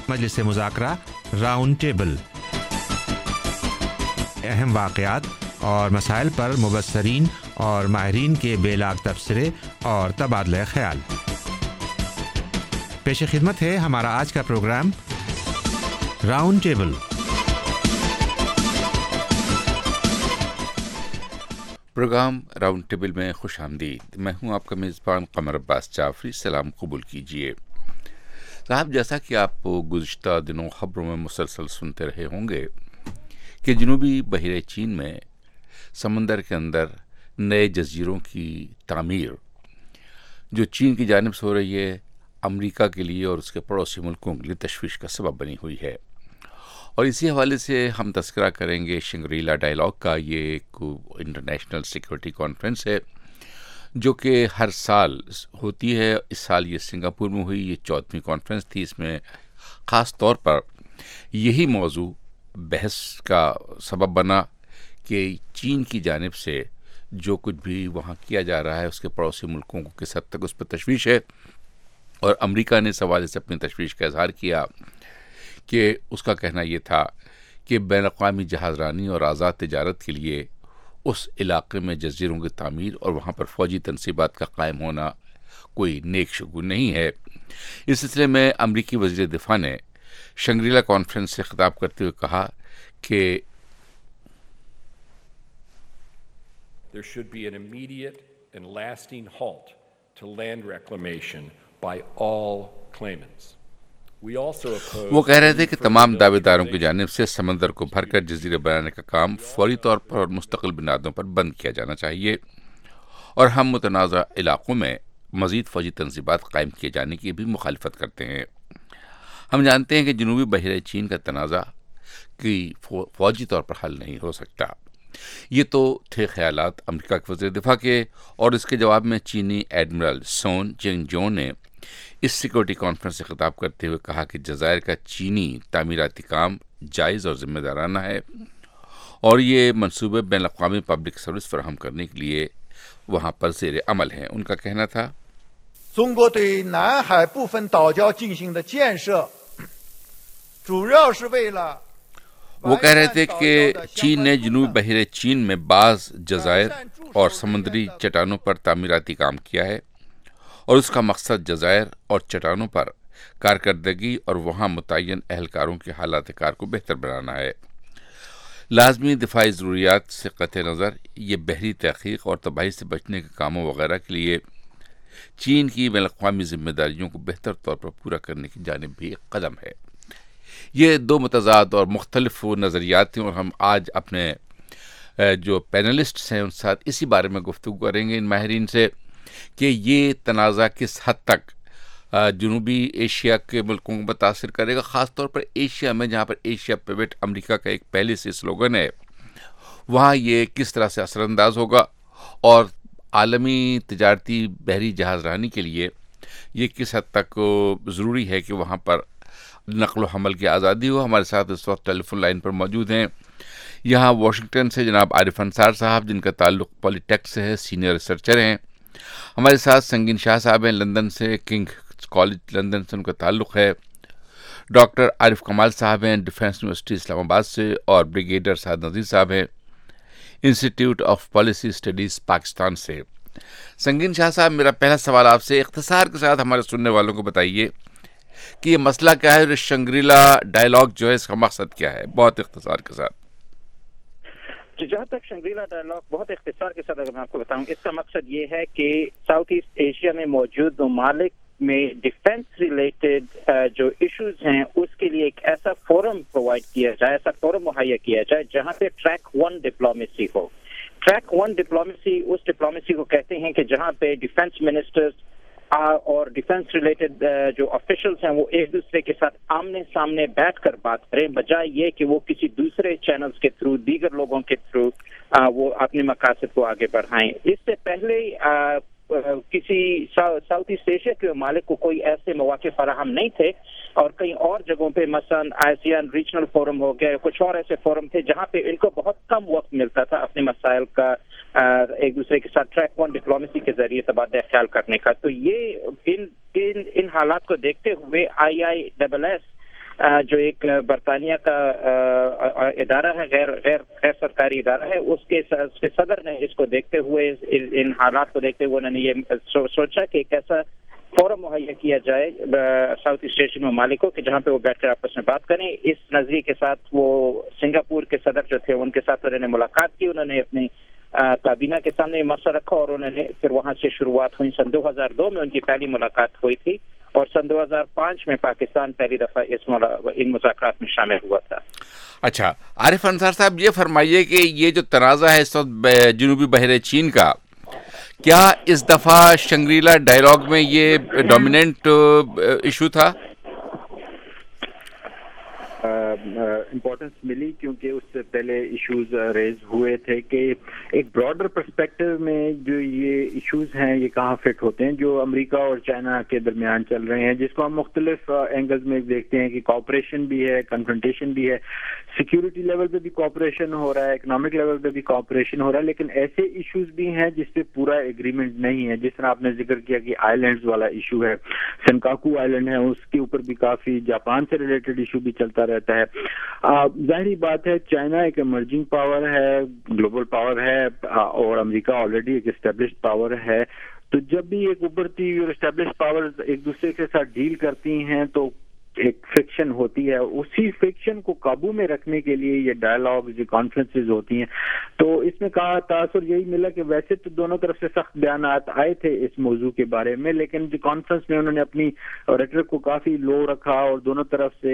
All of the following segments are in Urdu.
मजलिस मुज़ाकरा राउंड टेबल, अहम वाक़यात और मसाइल पर मुबस्सरीन और माहिरीन के बेलाग तबसरे और तबादला ख्याल। पेश खिदमत है हमारा आज का programme round table. Programme round table में खुश आमदीद। मैं हूं आपका मेज़बान कमर अब्बास जाफरी। सलाम कबूल कीजिए। साहब, जैसा कि आप गुज़िश्ता दिनों ख़बरों में मुसलसल सुनते रहे होंगे कि जनूबी बहरे चीन में समंदर के अंदर नए जज़ीरों की तामीर जो चीन की जानिब से हो रही है, अमेरिका के लिए और उसके पड़ोसी मुल्कों के लिए तशवीश का सबब बनी हुई है। और इसी हवाले से हम तस्करा करेंगे शंग्रीला डायलॉग का। ये एक इंटरनेशनल सिक्योरिटी कॉन्फ्रेंस है जो कि हर साल होती है। इस साल ये सिंगापुर में हुई। ये 14वीं कॉन्फ्रेंस थी। इसमें ख़ास तौर पर यही मौजू बहस का सबब बना कि चीन की जानिब से जो कुछ भी वहाँ किया जा रहा है उसके पड़ोसी मुल्कों को किस हद तक उस पर तशवीश है। और अमेरिका ने इस हवाले से अपनी तशवीश का इजहार किया कि उसका कहना ये था कि बैन-अक़वामी जहाज़रानी और आज़ाद तिजारत के लिए उस इलाक़े में जज़ीरों की तामीर और वहाँ पर फ़ौजी तनसीबात का कायम होना कोई नेक शुगुन नहीं है। इस सिलसिले में अमरीकी वज़ीर दिफ़ा ने शंग्रीला कॉन्फ्रेंस से खिताब करते हुए कहा कि There should be an immediate and lasting halt to land reclamation by all claimants. वो कह रहे थे कि तमाम दावेदारों की जानिब से समंदर को भरकर जजीरे बनाने का काम फौरी तौर पर और मुस्तकिल बुनियादों पर बंद किया जाना चाहिए और हम मुतनाज़ा इलाक़ों में मज़ीद फ़ौजी तनसीबात कायम किए जाने की भी मुखालिफत करते हैं। हम जानते हैं कि जनूबी बहरे चीन का तनाज़ा की फ़ौजी तौर पर हल नहीं हो सकता। ये तो थे ख्यालात अमेरिका के वज़ीर दिफ़ा के। और इसके जवाब में चीनी एडमिरल सोन जिंगजो ने इस सिक्योरिटी कॉन्फ्रेंस से खिताब करते हुए कहा कि जज़ायर का चीनी तामीराती काम जायज़ और ज़िम्मेदाराना है और ये मंसूबे बैन-अक़वामी पब्लिक सर्विस फराहम करने के लिए वहाँ पर ज़ेर अमल हैं। उनका कहना था, 中国对南海部分岛礁进行的建设主要是为了 वो कह रहे थे कि चीन ने जनूबी बहरे चीन में बाज़ जज़ायर और समुद्री चट्टानों पर तामीराती काम किया है और उसका मकसद जज़ायर और चट्टानों पर कारकर्दगी और वहाँ मुतय्यन एहलकारों के हालात कार को बेहतर बनाना है। लाजमी दिफाई ज़रूरियात से क़त्ए नज़र ये बहरी तहक़ीक़ और तबाही से बचने के कामों वगैरह के लिए चीन की बैन-अक़वामी ज़िम्मेदारियों को बेहतर तौर पर पूरा करने की जानिब भी एक कदम है। ये दो मुतज़ाद और मुख्तलिफ नज़रियात हैं और हम आज अपने जो पैनलिस्ट्स हैं उन साथ इसी बारे में गुफ्तगू करेंगे इन माहिरीन से कि ये तनाज़ा किस हद तक जनूबी एशिया के मुल्कों को मुतासिर करेगा, ख़ास तौर पर एशिया में जहाँ पर एशिया पिवट अमेरिका का एक पहले से स्लोगन है, वहाँ ये किस तरह से असरअंदाज होगा और आलमी तिजारती बहरी जहाज़रानी के लिए ये किस हद तक ज़रूरी है कि वहाँ पर नक़्ल व हमल की आज़ादी हो। हमारे साथ इस वक्त टेलीफोन लाइन पर मौजूद हैं यहाँ वाशिंगटन से जनाब आरिफ अंसार साहब, जिनका ताल्लुक़ पॉलिटेक से है, सीनियर रिसर्चर हैं। हमारे साथ संगीन शाह साहब हैं लंदन से, किंग कॉलेज लंदन से उनका ताल्लुक़ है। डॉक्टर आरिफ कमाल साहब हैं डिफेंस यूनिवर्सिटी इस्लामाबाद से और ब्रिगेडियर साद नज़ीर साहब हैं institute of policy studies Pakistan से। संगीन शाह साहब, मेरा पहला सवाल आपसे इख्तिसार के साथ हमारे सुनने वालों को बताइए कि ये मसला क्या है और शंग्रीला डायलॉग जो है इसका मकसद क्या है, बहुत इख्तिसार के साथ। जहाँ तक शंग्रीला डायलॉग, बहुत इख्तिसार के साथ अगर मैं आपको बताऊं, इसका मकसद ये है कि साउथ ईस्ट एशिया में मौजूद ममालिक में डिफेंस रिलेटेड जो इश्यूज हैं उसके लिए एक ऐसा फोरम प्रोवाइड किया जाए, ऐसा फोरम मुहैया किया जाए जहाँ पे ट्रैक 1 डिप्लोमेसी हो। ट्रैक 1 डिप्लोमेसी उस डिप्लोमेसी को कहते हैं कि जहाँ पे डिफेंस मिनिस्टर्स और डिफेंस रिलेटेड जो ऑफिशियल्स हैं वो एक दूसरे के साथ आमने सामने बैठकर बात करें, बजाय ये कि वो किसी दूसरे चैनल्स के थ्रू, दीगर लोगों के थ्रू वो अपने मकासद को आगे बढ़ाएं। इससे पहले किसी साउथ ईस्ट एशिया के ममालिक को कोई ऐसे मौके फराहम नहीं थे और कई और जगहों पे मसलन आसियान रीजनल फोरम हो गया, कुछ और ऐसे फोरम थे जहां पे इनको बहुत कम वक्त मिलता था अपने मसाइल का एक दूसरे के साथ ट्रैक 1 डिप्लोमेसी के जरिए तबादला ख्याल करने का। तो ये इन हालात को देखते हुए IISS جو ایک برطانیہ کا ادارہ ہے، غیر سرکاری ادارہ ہے، اس کے صدر نے اس کو دیکھتے ہوئے، ان حالات کو دیکھتے ہوئے انہوں نے یہ سوچا کہ ایک ایسا فورم مہیا کیا جائے ساؤتھ ایسٹ ایشین ممالک کو کہ جہاں پہ وہ بیٹھ کر آپس میں بات کریں۔ اس نظریے کے ساتھ وہ سنگاپور کے صدر جو تھے ان کے ساتھ انہوں نے ملاقات کی، انہوں نے اپنی کابینہ کے سامنے مسئلہ رکھا اور انہوں نے پھر وہاں سے شروعات ہوئی۔ سن 2002 میں ان کی پہلی ملاقات ہوئی تھی اور سن 2005 میں پاکستان پہلی دفعہ ان مذاکرات میں شامل ہوا تھا۔ اچھا عارف انصار صاحب، یہ فرمائیے کہ یہ جو تنازع ہے اس وقت جنوبی بحر چین کا، کیا اس دفعہ شنگری-لا ڈائیلاگ میں یہ ڈومیننٹ ایشو تھا؟ امپورٹنس ملی کیونکہ اس سے پہلے ایشوز ریز ہوئے تھے کہ ایک براڈر پرسپیکٹو میں جو یہ ایشوز ہیں یہ کہاں فٹ ہوتے ہیں جو امریکہ اور چائنا کے درمیان چل رہے ہیں، جس کو ہم مختلف اینگلز میں دیکھتے ہیں کہ کوآپریشن بھی ہے، کنفرنٹیشن بھی ہے، سیکیورٹی لیول پہ بھی کوآپریشن ہو رہا ہے، اکنامک لیول پہ بھی کوآپریشن ہو رہا ہے، لیکن ایسے ایشوز بھی ہیں جس پہ پورا ایگریمنٹ نہیں ہے، جس طرح آپ نے ذکر کیا کہ آئی لینڈز والا ایشو ہے، سنکاکو آئی لینڈ ہے، اس کے اوپر بھی کافی جاپان سے ریلیٹڈ ایشو بھی چلتا رہتا ہے۔ ظاہری بات ہے چائنا ایک ایمرجنگ پاور ہے، گلوبل پاور ہے، اور امریکہ آلریڈی ایک اسٹیبلشڈ پاور ہے، تو جب بھی ایک ابھرتی اور اسٹیبلشڈ پاور ایک دوسرے کے ساتھ ڈیل کرتی ہیں تو ایک فرکشن ہوتی ہے، اسی فرکشن کو قابو میں رکھنے کے لیے یہ ڈائلاگ، یہ کانفرنسز ہوتی ہیں۔ تو اس میں کہا تاثر یہی ملا کہ ویسے تو دونوں طرف سے سخت بیانات آئے تھے اس موضوع کے بارے میں، لیکن جو کانفرنس میں انہوں نے اپنی ریٹرک کو کافی لو رکھا اور دونوں طرف سے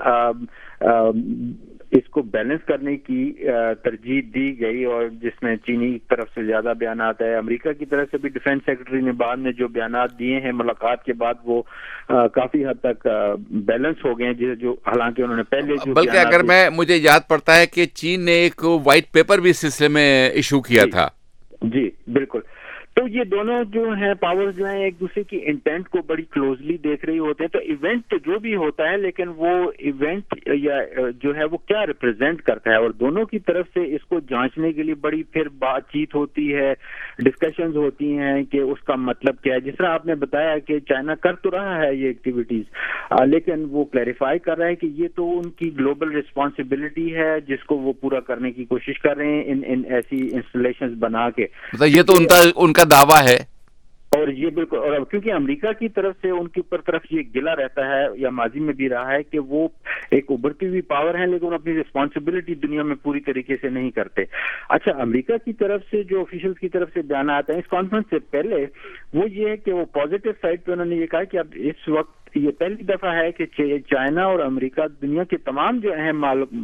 اس کو بیلنس کرنے کی ترجیح دی گئی، اور جس میں چینی طرف سے زیادہ بیانات آئے، امریکہ کی طرف سے بھی ڈیفنس سیکرٹری نے بعد میں جو بیانات دیے ہیں ملاقات کے بعد وہ کافی حد تک بیلنس ہو گئے ہیں، جو حالانکہ انہوں نے پہلے جو بلکہ اگر مجھے یاد پڑتا ہے کہ چین نے ایک وائٹ پیپر بھی اس سلسلے میں ایشو کیا تھا۔ جی بالکل، تو یہ دونوں جو ہیں پاور جو ہیں ایک دوسرے کی انٹینٹ کو بڑی کلوزلی دیکھ رہی ہوتے ہیں، تو ایونٹ جو بھی ہوتا ہے لیکن وہ ایونٹ یا جو ہے وہ کیا ریپرزینٹ کرتا ہے، اور دونوں کی طرف سے اس کو جانچنے کے لیے بڑی پھر بات چیت ہوتی ہے، ڈسکشنز ہوتی ہیں کہ اس کا مطلب کیا ہے۔ جس طرح آپ نے بتایا کہ چائنا کر تو رہا ہے یہ ایکٹیویٹیز، لیکن وہ کلیریفائی کر رہا ہے کہ یہ تو ان کی گلوبل رسپانسبلٹی ہے جس کو وہ پورا کرنے کی کوشش کر رہے ہیں ان ایسی انسٹالیشنز بنا کے، یہ تو ان کا دعویٰ ہے۔ اور یہ بالکل، اور کیونکہ امریکہ کی طرف سے ان کی طرف یہ گلہ رہتا ہے یا ماضی میں بھی رہا ہے کہ وہ ایک ابھرتی ہوئی پاور ہیں لیکن اپنی رسپانسبلٹی دنیا میں پوری طریقے سے نہیں کرتے۔ اچھا، امریکہ کی طرف سے جو آفیشلز کی طرف سے بیانات ہیں اس کانفرنس سے پہلے، وہ یہ ہے کہ وہ پازیٹیو سائڈ پہ انہوں نے یہ کہا کہ اب اس وقت یہ پہلی دفعہ ہے کہ چائنا اور امریکہ دنیا کے تمام جو اہم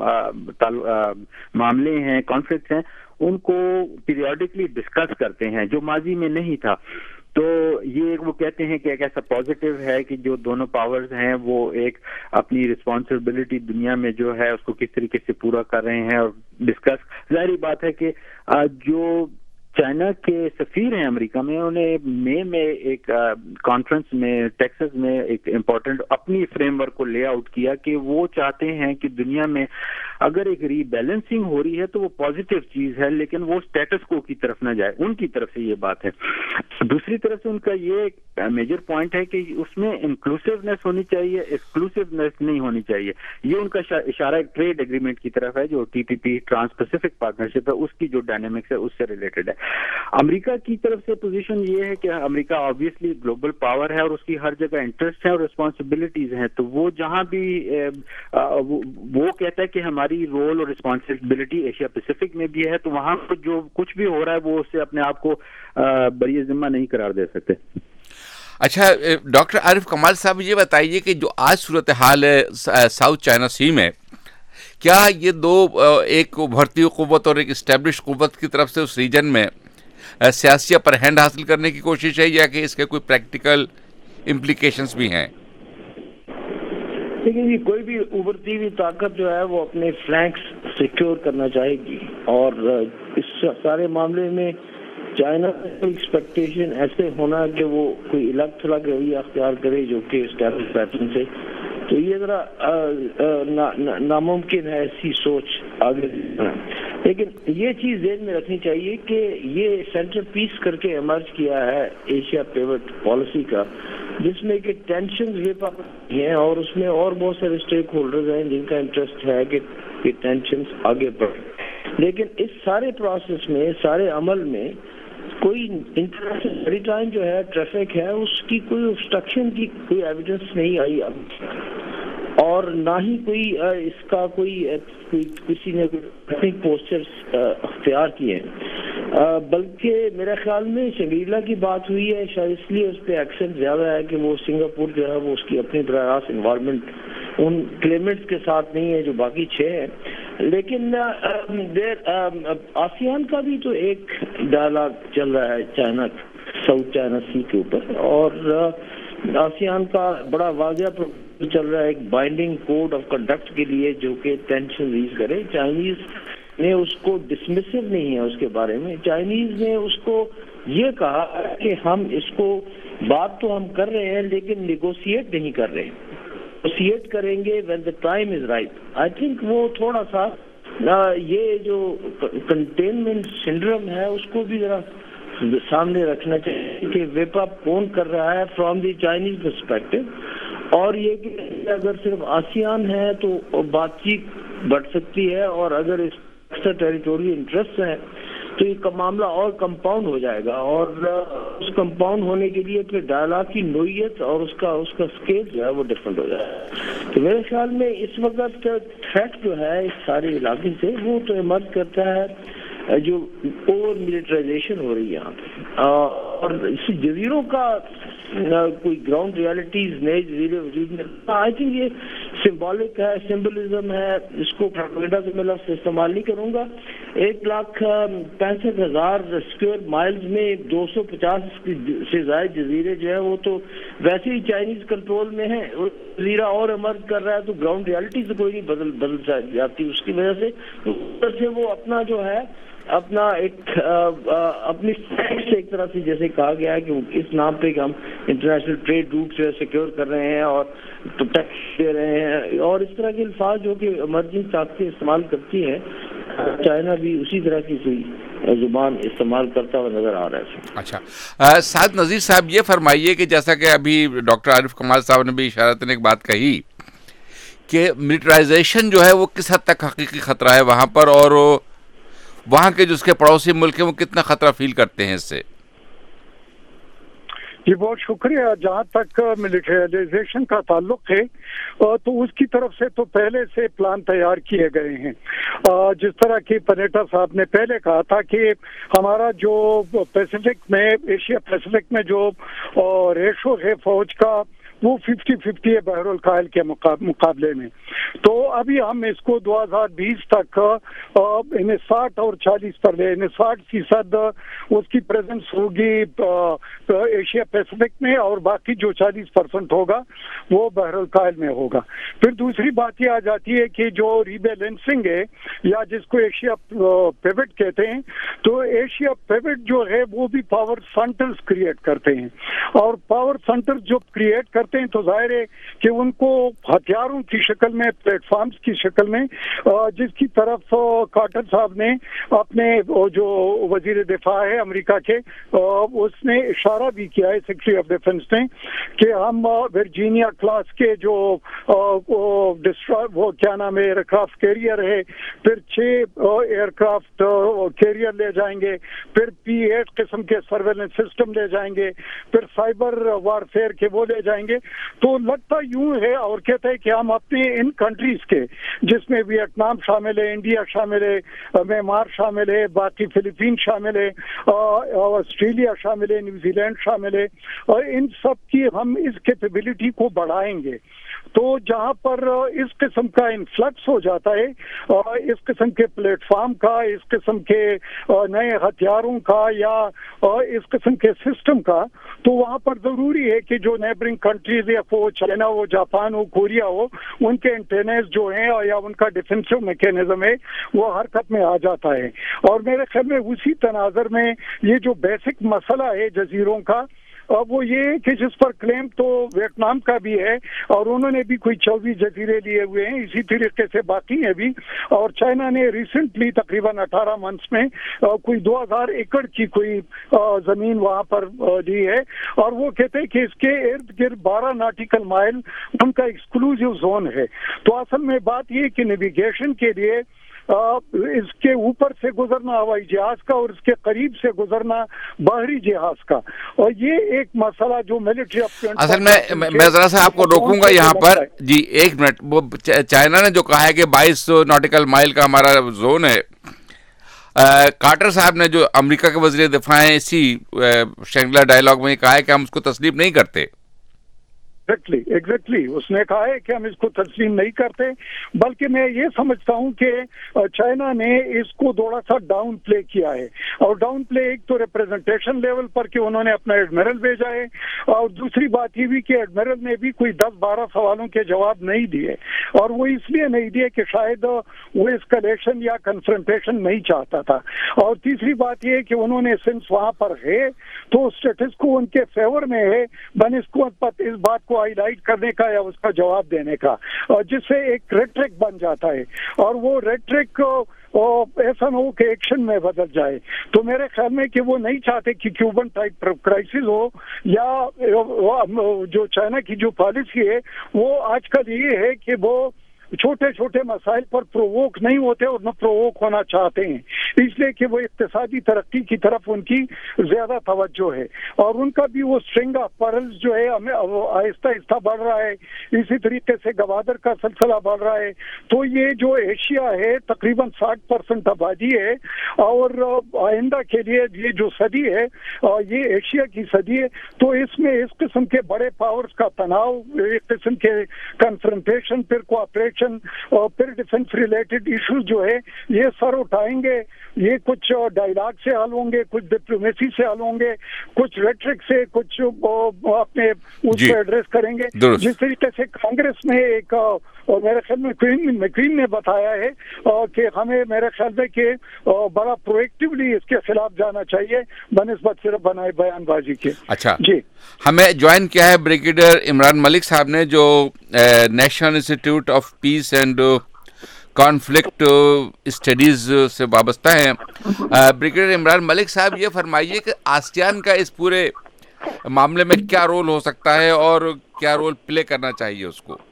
معاملے ہیں، کانفلکٹس ہیں، ان کو پیریوڈکلی ڈسکس کرتے ہیں، جو ماضی میں نہیں تھا۔ تو یہ وہ کہتے ہیں کہ ایک ایسا پازیٹیو ہے کہ جو دونوں پاورز ہیں وہ ایک اپنی رسپانسبلٹی دنیا میں جو ہے اس کو کس طریقے سے پورا کر رہے ہیں اور ڈسکس۔ ظاہری بات ہے کہ جو چائنا کے سفیر ہیں امریکہ میں، انہوں نے مئی میں ایک کانفرنس میں ٹیکساس میں ایک امپورٹنٹ اپنی فریم ورک کو لے آؤٹ کیا کہ وہ چاہتے ہیں کہ دنیا میں اگر ایک ری بیلنسنگ ہو رہی ہے تو وہ پازیٹیو چیز ہے، لیکن وہ اسٹیٹس کو کی طرف نہ جائے، ان کی طرف سے یہ بات ہے۔ دوسری طرف سے ان کا یہ میجر پوائنٹ ہے کہ اس میں انکلوسیونیس ہونی چاہیے، ایکسکلوسیونیس نہیں ہونی چاہیے۔ یہ ان کا اشارہ ایک ٹریڈ ایگریمنٹ کی طرف ہے جو TPP ٹرانس پیسفک پارٹنرشپ ہے، اس کی جو ڈائنامکس ہے اس سے ریلیٹڈ ہے۔ امریکہ کی طرف سے پوزیشن یہ ہے کہ امریکہ آبویسلی گلوبل پاور ہے اور اس کی ہر جگہ انٹرسٹ ہے اور رسپانسبلٹیز ہیں، تو وہ جہاں بھی وہ کہتا ہے کہ ہماری رول اور رسپانسبلٹی ایشیا پیسفک میں بھی ہے، تو وہاں جو کچھ بھی ہو رہا ہے وہ اس سے اپنے آپ کو بری ذمہ نہیں قرار دے سکتے۔ اچھا ڈاکٹر عارف کمال صاحب، یہ بتائیے کہ جو آج صورتحال ہے ساؤتھ چائنا سی میں، کیا یہ دو ایک ابھرتی قوت اور ایک اسٹیبلش قوت کی طرف سے اس ریجن میں سیاسی اپر ہینڈ حاصل کرنے کی کوشش ہے، یا کہ اس کے کوئی پریکٹیکل امپلیکیشنز بھی ہیں؟ لیکن یہ کوئی بھی ابھرتی ہوئی طاقت جو ہے وہ اپنے فلینکس سیکیور کرنا چاہے گی، اور اس سارے معاملے میں چائنا کا ایکسپیکٹیشن ایسے ہونا کہ وہ کوئی الگ تھلگ رویہ اختیار کرے جو کہ اسٹیبلش پیٹرن سے، تو یہ ذرا ناممکن ہے ایسی سوچ آگے۔ لیکن یہ چیز ذہن میں رکھنی چاہیے کہ یہ سینٹر پیس کر کے ایمرج کیا ہے ایشیا پیوٹ پالیسی کا، جس میں کہ ٹینشن ہیں اور اس میں اور بہت سارے اسٹیک ہولڈرز ہیں جن کا انٹرسٹ ہے کہ یہ ٹینشنز آگے بڑھیں. لیکن اس سارے پروسیس میں, سارے عمل میں کوئی انٹرنیشنل میری ٹائم جو ہے ٹریفک ہے اس کی کوئی obstruction کی کوئی ایویڈنس نہیں آئی اب, اور نہ ہی کوئی اس کا کوئی کسی نے پوسٹرز اختیار کیے ہیں, بلکہ میرے خیال میں شنگریلا کی بات ہوئی ہے شاید اس لیے اس پہ ایکسنٹ زیادہ ہے کہ وہ سنگاپور جو ہے وہ اس کی اپنی براہ راست انوالومنٹ ان کلیمنٹس کے ساتھ نہیں ہے جو باقی 6 ہیں. لیکن آسیان کا بھی تو ایک ڈائلاگ چل رہا ہے چائنا ساؤتھ چائنا سی کے اوپر, اور آسیان کا بڑا واضح چل رہا ہے ایک بائنڈنگ کوڈ آف کنڈکٹ کے لیے جو کہ ٹینشن ریز کرے. چائنیز نے اس کو ڈسمسو نہیں ہے اس کے بارے میں, چائنیز نے اس کو یہ کہا کہ ہم اس کو بات تو ہم کر رہے ہیں لیکن نیگوشیٹ نہیں کر رہے, نیگوشیٹ کریں گے when the time is right. I think وہ تھوڑا سا یہ جو کنٹینمنٹ سنڈروم ہے اس کو بھی ذرا سامنے رکھنا چاہیے کہ ویپ اپ کون کر رہا ہے فرام دی چائنیز پرسپیکٹو, اور یہ کہ اگر صرف آسیان ہے تو بات چیت بڑھ سکتی ہے, اور اگر اس ایکسٹرا ٹیریٹوریل انٹرسٹ ہیں تو یہ معاملہ اور کمپاؤنڈ ہو جائے گا, اور اس کمپاؤنڈ ہونے کے لیے پھر ڈائلاگ کی نوعیت اور اس کا اسکیل جو ہے وہ ڈفرینٹ ہو جائے گا. تو میرے خیال میں اس وقت تھریٹ جو ہے اس سارے علاقے سے وہ تو ایمرج کرتا ہے جو اوور ملٹرائزیشن ہو رہی ہے یہاں پہ, اور اس جزیروں کا کوئی گراؤنڈ ریالٹیز نئے جزیرے وجود میں, آئی تھنک یہ سمبولک ہے, سمبلزم ہے, اس کو پروپیگنڈا سے میں لفظ استعمال نہیں کروں گا. 1,65,000 اسکوائر مائلز میں 250 سے زائد جزیرے جو ہے وہ تو ویسے ہی چائنیز کنٹرول میں ہیں, جزیرہ اور ایمرج کر رہا ہے تو گراؤنڈ ریالٹی سے کوئی نہیں بدل جاتی, اس کی وجہ سے ادھر سے وہ اپنا جو ہے اپنا اپنی ایک طرح سے جیسے کہا گیا ہے کہ اس نام پہ کہ ہم انٹرنیشنل ٹریڈ روٹ جو ہے سیکیور کر رہے ہیں اور ٹیکس دے رہے ہیں, اور اس طرح کے الفاظ جو کہ ایمرجنگ طاقتیں استعمال کرتی ہیں, چائنا بھی اسی طرح کی کوئی زبان استعمال کرتا ہوا نظر آ رہا ہے. اچھا سعد نذیر صاحب, یہ فرمائیے کہ جیسا کہ ابھی ڈاکٹر عارف کمال صاحب نے بھی اشارتاً ایک بات کہی کہ ملٹرائزیشن جو ہے وہ کس حد تک حقیقی خطرہ ہے وہاں پر, اور وہاں کے جو اس کے پڑوسی ملک ہیں وہ کتنا خطرہ فیل کرتے ہیں اس سے؟ جی بہت شکریہ. جہاں تک ملٹرائزیشن کا تعلق ہے تو اس کی طرف سے تو پہلے سے پلان تیار کیے گئے ہیں, جس طرح کی پنیٹا صاحب نے پہلے کہا تھا کہ ہمارا جو پیسیفک میں ایشیا پیسیفک میں جو ریشو ہے فوج کا وہ 50-50 ہے بحر الکاہل کے مقابلے میں, تو ابھی ہم اس کو 2020 تک 60 اور 40 پر لے, 60% اس کی پریزنس ہوگی ایشیا پیسیفک میں, اور باقی جو 40% ہوگا وہ بحر الکاہل میں ہوگا. پھر دوسری بات یہ آ جاتی ہے کہ جو ریبیلنسنگ ہے یا جس کو ایشیا پیوٹ کہتے ہیں, تو ایشیا پیوٹ جو ہے وہ بھی پاور سینٹرز کریٹ کرتے ہیں, اور پاور سینٹرز جو کریٹ کرتے ہیں تو ظاہر ہے کہ ان کو ہتھیاروں کی شکل میں, پلیٹ فارمز کی شکل میں, جس کی طرف کارٹر صاحب نے اپنے جو وزیر دفاع ہے امریکہ کے اس نے اشارہ بھی کیا ہے, سیکرٹری آف ڈیفنس نے, کہ ہم ورجینیا کلاس کے جو وہ کیا نام ہے ایئر کرافٹ کیریئر ہے, پھر 6 ایئر کرافٹ کیریئر لے جائیں گے, پھر P-8 قسم کے سرویلنس سسٹم لے جائیں گے, پھر سائبر وارفیئر کے وہ لے جائیں گے. تو لگتا یوں ہے اور کہتے ہیں کہ ہم اپنے ان کنٹریز کے جس میں ویتنام شامل ہے, انڈیا شامل ہے, میانمار شامل ہے, باقی فلپین شامل ہے, آسٹریلیا شامل ہے, نیوزی لینڈ شامل ہے, اور ان سب کی ہم اس کیپیبلٹی کو بڑھائیں گے. تو جہاں پر اس قسم کا انفلکس ہو جاتا ہے, اس قسم کے پلیٹ فارم کا, اس قسم کے نئے ہتھیاروں کا یا اس قسم کے سسٹم کا, تو وہاں پر ضروری ہے کہ جو نیبرنگ کنٹریز یا وہ چائنا ہو, جاپان ہو, کوریا ہو, ان کے انٹینیز جو ہیں یا ان کا ڈیفینسو میکینزم ہے وہ حرکت میں آ جاتا ہے. اور میرے خیال میں اسی تناظر میں یہ جو بیسک مسئلہ ہے جزیروں کا, وہ یہ کہ جس پر کلیم تو ویتنام کا بھی ہے اور انہوں نے بھی کوئی 24 جزیرے لیے ہوئے ہیں, اسی طریقے سے باقی ہیں بھی, اور چائنا نے ریسنٹلی تقریباً 18 منتھس میں کوئی 2000 ایکڑ کی کوئی زمین وہاں پر دی ہے, اور وہ کہتے ہیں کہ اس کے ارد گرد 12 ناٹیکل مائل ان کا ایکسکلوسیو زون ہے. تو اصل میں بات یہ کہ نیویگیشن کے لیے اس کے اوپر سے گزرنا ہوائی جہاز کا اور اس کے قریب سے گزرنا بحری جہاز کا, اور یہ ایک مسئلہ جو ملٹری اصل میں ذرا سا آپ کو روکوں گا یہاں پر جی, ایک منٹ. وہ چائنا نے جو کہا ہے کہ 22 ناٹیکل مائل کا ہمارا زون ہے, کارٹر صاحب نے جو امریکہ کے وزیر دفاع ہیں اسی شینگلا ڈائیلاگ میں کہا ہے کہ ہم اس کو تسلیم نہیں کرتے. ایگزیکٹلی اس نے کہا ہے کہ ہم اس کو تسلیم نہیں کرتے, بلکہ میں یہ سمجھتا ہوں کہ چائنا نے اس کو تھوڑا سا ڈاؤن پلے کیا ہے, اور ڈاؤن پلے ایک تو ریپرزنٹیشن لیول پر کہ انہوں نے اپنا ایڈمرل بھیجا ہے, اور دوسری بات یہ بھی کہ ایڈمرل نے بھی کوئی 10-12 سوالوں کے جواب نہیں دیے, اور وہ اس لیے نہیں دیے کہ شاید وہ اسکلیشن یا کنفرنٹیشن نہیں چاہتا تھا, اور تیسری بات یہ کہ انہوں نے سنس وہاں پر ہے تو اسٹیٹس کو ان کے فیور میں ہے, اس بات کو ہائی لائٹ کرنے کا یا اس کا جواب دینے کا, جس سے ایک ریٹرک بن جاتا ہے, اور وہ ریٹرک ایسا نہ ہو کہ ایکشن میں بدل جائے. تو میرے خیال میں کہ وہ نہیں چاہتے کہ کیوبن ٹائپ کرائسس ہو, یا جو چائنا کی جو پالیسی ہے وہ آج کل یہ ہے کہ وہ چھوٹے چھوٹے مسائل پر پرووک نہیں ہوتے اور نہ پرووک ہونا چاہتے ہیں, اس لیے کہ وہ اقتصادی ترقی کی طرف ان کی زیادہ توجہ ہے, اور ان کا بھی وہ اسٹرنگ آف پیرلز جو ہے آہستہ آہستہ بڑھ رہا ہے, اسی طریقے سے گوادر کا سلسلہ بڑھ رہا ہے. تو یہ جو ایشیا ہے تقریباً 60% آبادی ہے, اور آئندہ کے لیے یہ جو صدی ہے یہ ایشیا کی صدی ہے, تو اس میں اس قسم کے بڑے پاورز کا تناؤ, ایک قسم کے کنفرنٹیشن, پھر کوآپریشن اور پھر ڈیفنس ریلیٹڈ ایشوز جو ہے یہ سر اٹھائیں گے. یہ کچھ ڈائیلاگ سے حل ہوں گے, کچھ ڈپلومیسی سے حل ہوں گے, کچھ ریٹرک سے, کچھ اپنے اس کو ایڈریس کریں گے. جس طریقے سے کانگریس میں ایک میرے خیال میں مکوین نے بتایا ہے کہ ہمیں میرے خیال میں کہ بڑا پرویکٹیولی اس کے خلاف جانا چاہیے بنسبت صرف بنائے بیان بازی کے. اچھا جی, ہمیں جوائن کیا ہے بریگیڈیئر عمران ملک صاحب نے, جو national institute of peace and conflict studies سے وابستہ ہیں. بریگیڈیئر عمران ملک صاحب, یہ فرمائیے کہ آسیان کا اس پورے معاملے میں کیا رول ہو سکتا ہے اور کیا رول پلے کرنا چاہیے اس کو؟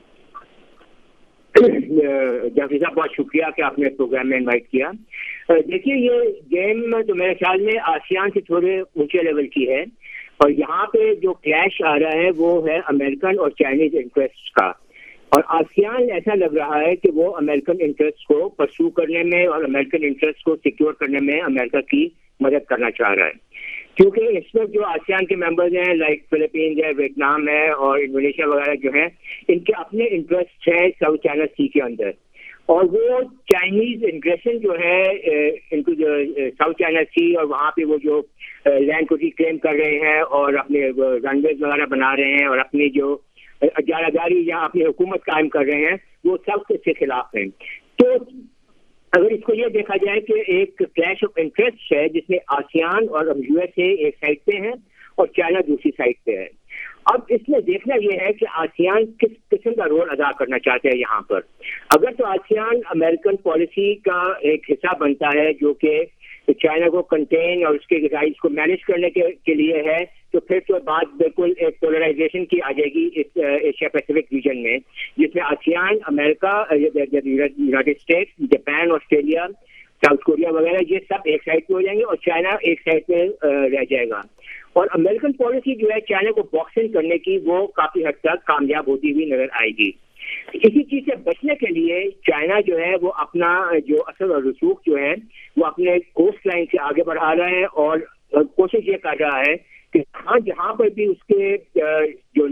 جعفری صاحب بہت شکریہ کہ آپ نے پروگرام میں انوائٹ کیا. دیکھیے یہ گیم تو میرے خیال میں آسیان سے تھوڑے اونچے لیول کی ہے, اور یہاں پہ جو کلیش آ رہا ہے وہ ہے امریکن اور چائنیز انٹرسٹ کا, اور آسیان ایسا لگ رہا ہے کہ وہ امریکن انٹرسٹ کو پرسو کرنے میں اور امریکن انٹرسٹ کو سیکیور کرنے میں امریکہ کی مدد کرنا چاہ رہا ہے, کیونکہ اس وقت جو آسیان کے ممبرز ہیں لائک فلپینز ہے, ویتنام ہے اور انڈونیشیا وغیرہ جو ہیں, ان کے اپنے انٹرسٹ ہیں ساؤتھ چائنا سی کے اندر, اور وہ چائنیز انگریشن جو ہے ان کو جو ساؤتھ چائنا سی اور وہاں پہ وہ جو لینڈ کو ریکلیم کر رہے ہیں اور اپنے رن ویز وغیرہ بنا رہے ہیں اور اپنی جو اجارہ یا اپنی حکومت قائم کر رہے ہیں, وہ سب اس کے خلاف ہیں. تو اگر اس کو یہ دیکھا جائے کہ ایک کلیش آف انٹرسٹ ہے جس میں آسیان اور یو ایس اے ایک سائڈ پہ ہیں اور چائنا دوسری سائڈ پہ ہے. اب اس میں دیکھنا یہ ہے کہ آسیان کس قسم کا رول ادا کرنا چاہتے ہیں یہاں پر. اگر تو آسیان امریکن پالیسی کا ایک حصہ بنتا ہے جو کہ چائنا کو کنٹین اور اس کے رائٹس کو مینیج کرنے کے لیے ہے, تو پھر تو بات بالکل ایک پولرائزیشن کی آ جائے گی اس ایشیا پیسفک ریجن میں, جس میں آسیان, امریکہ, United States, Japan, Australia, South Korea وغیرہ یہ سب ایک سائڈ پہ ہو جائیں گے اور چائنا ایک سائڈ پہ رہ جائے گا. اور امریکن پالیسی جو ہے چائنا کو باکسنگ کرنے کی وہ کافی حد تک کامیاب ہوتی ہوئی نظر آئے گی. اسی چیز سے بچنے کے لیے چائنا جو ہے وہ اپنا جو اثر اور رسوخ جو ہے وہ اپنے کوسٹ لائن سے آگے بڑھا رہا ہے, اور کوشش یہ کر رہا ہے کہ جہاں پر بھی اس کے جو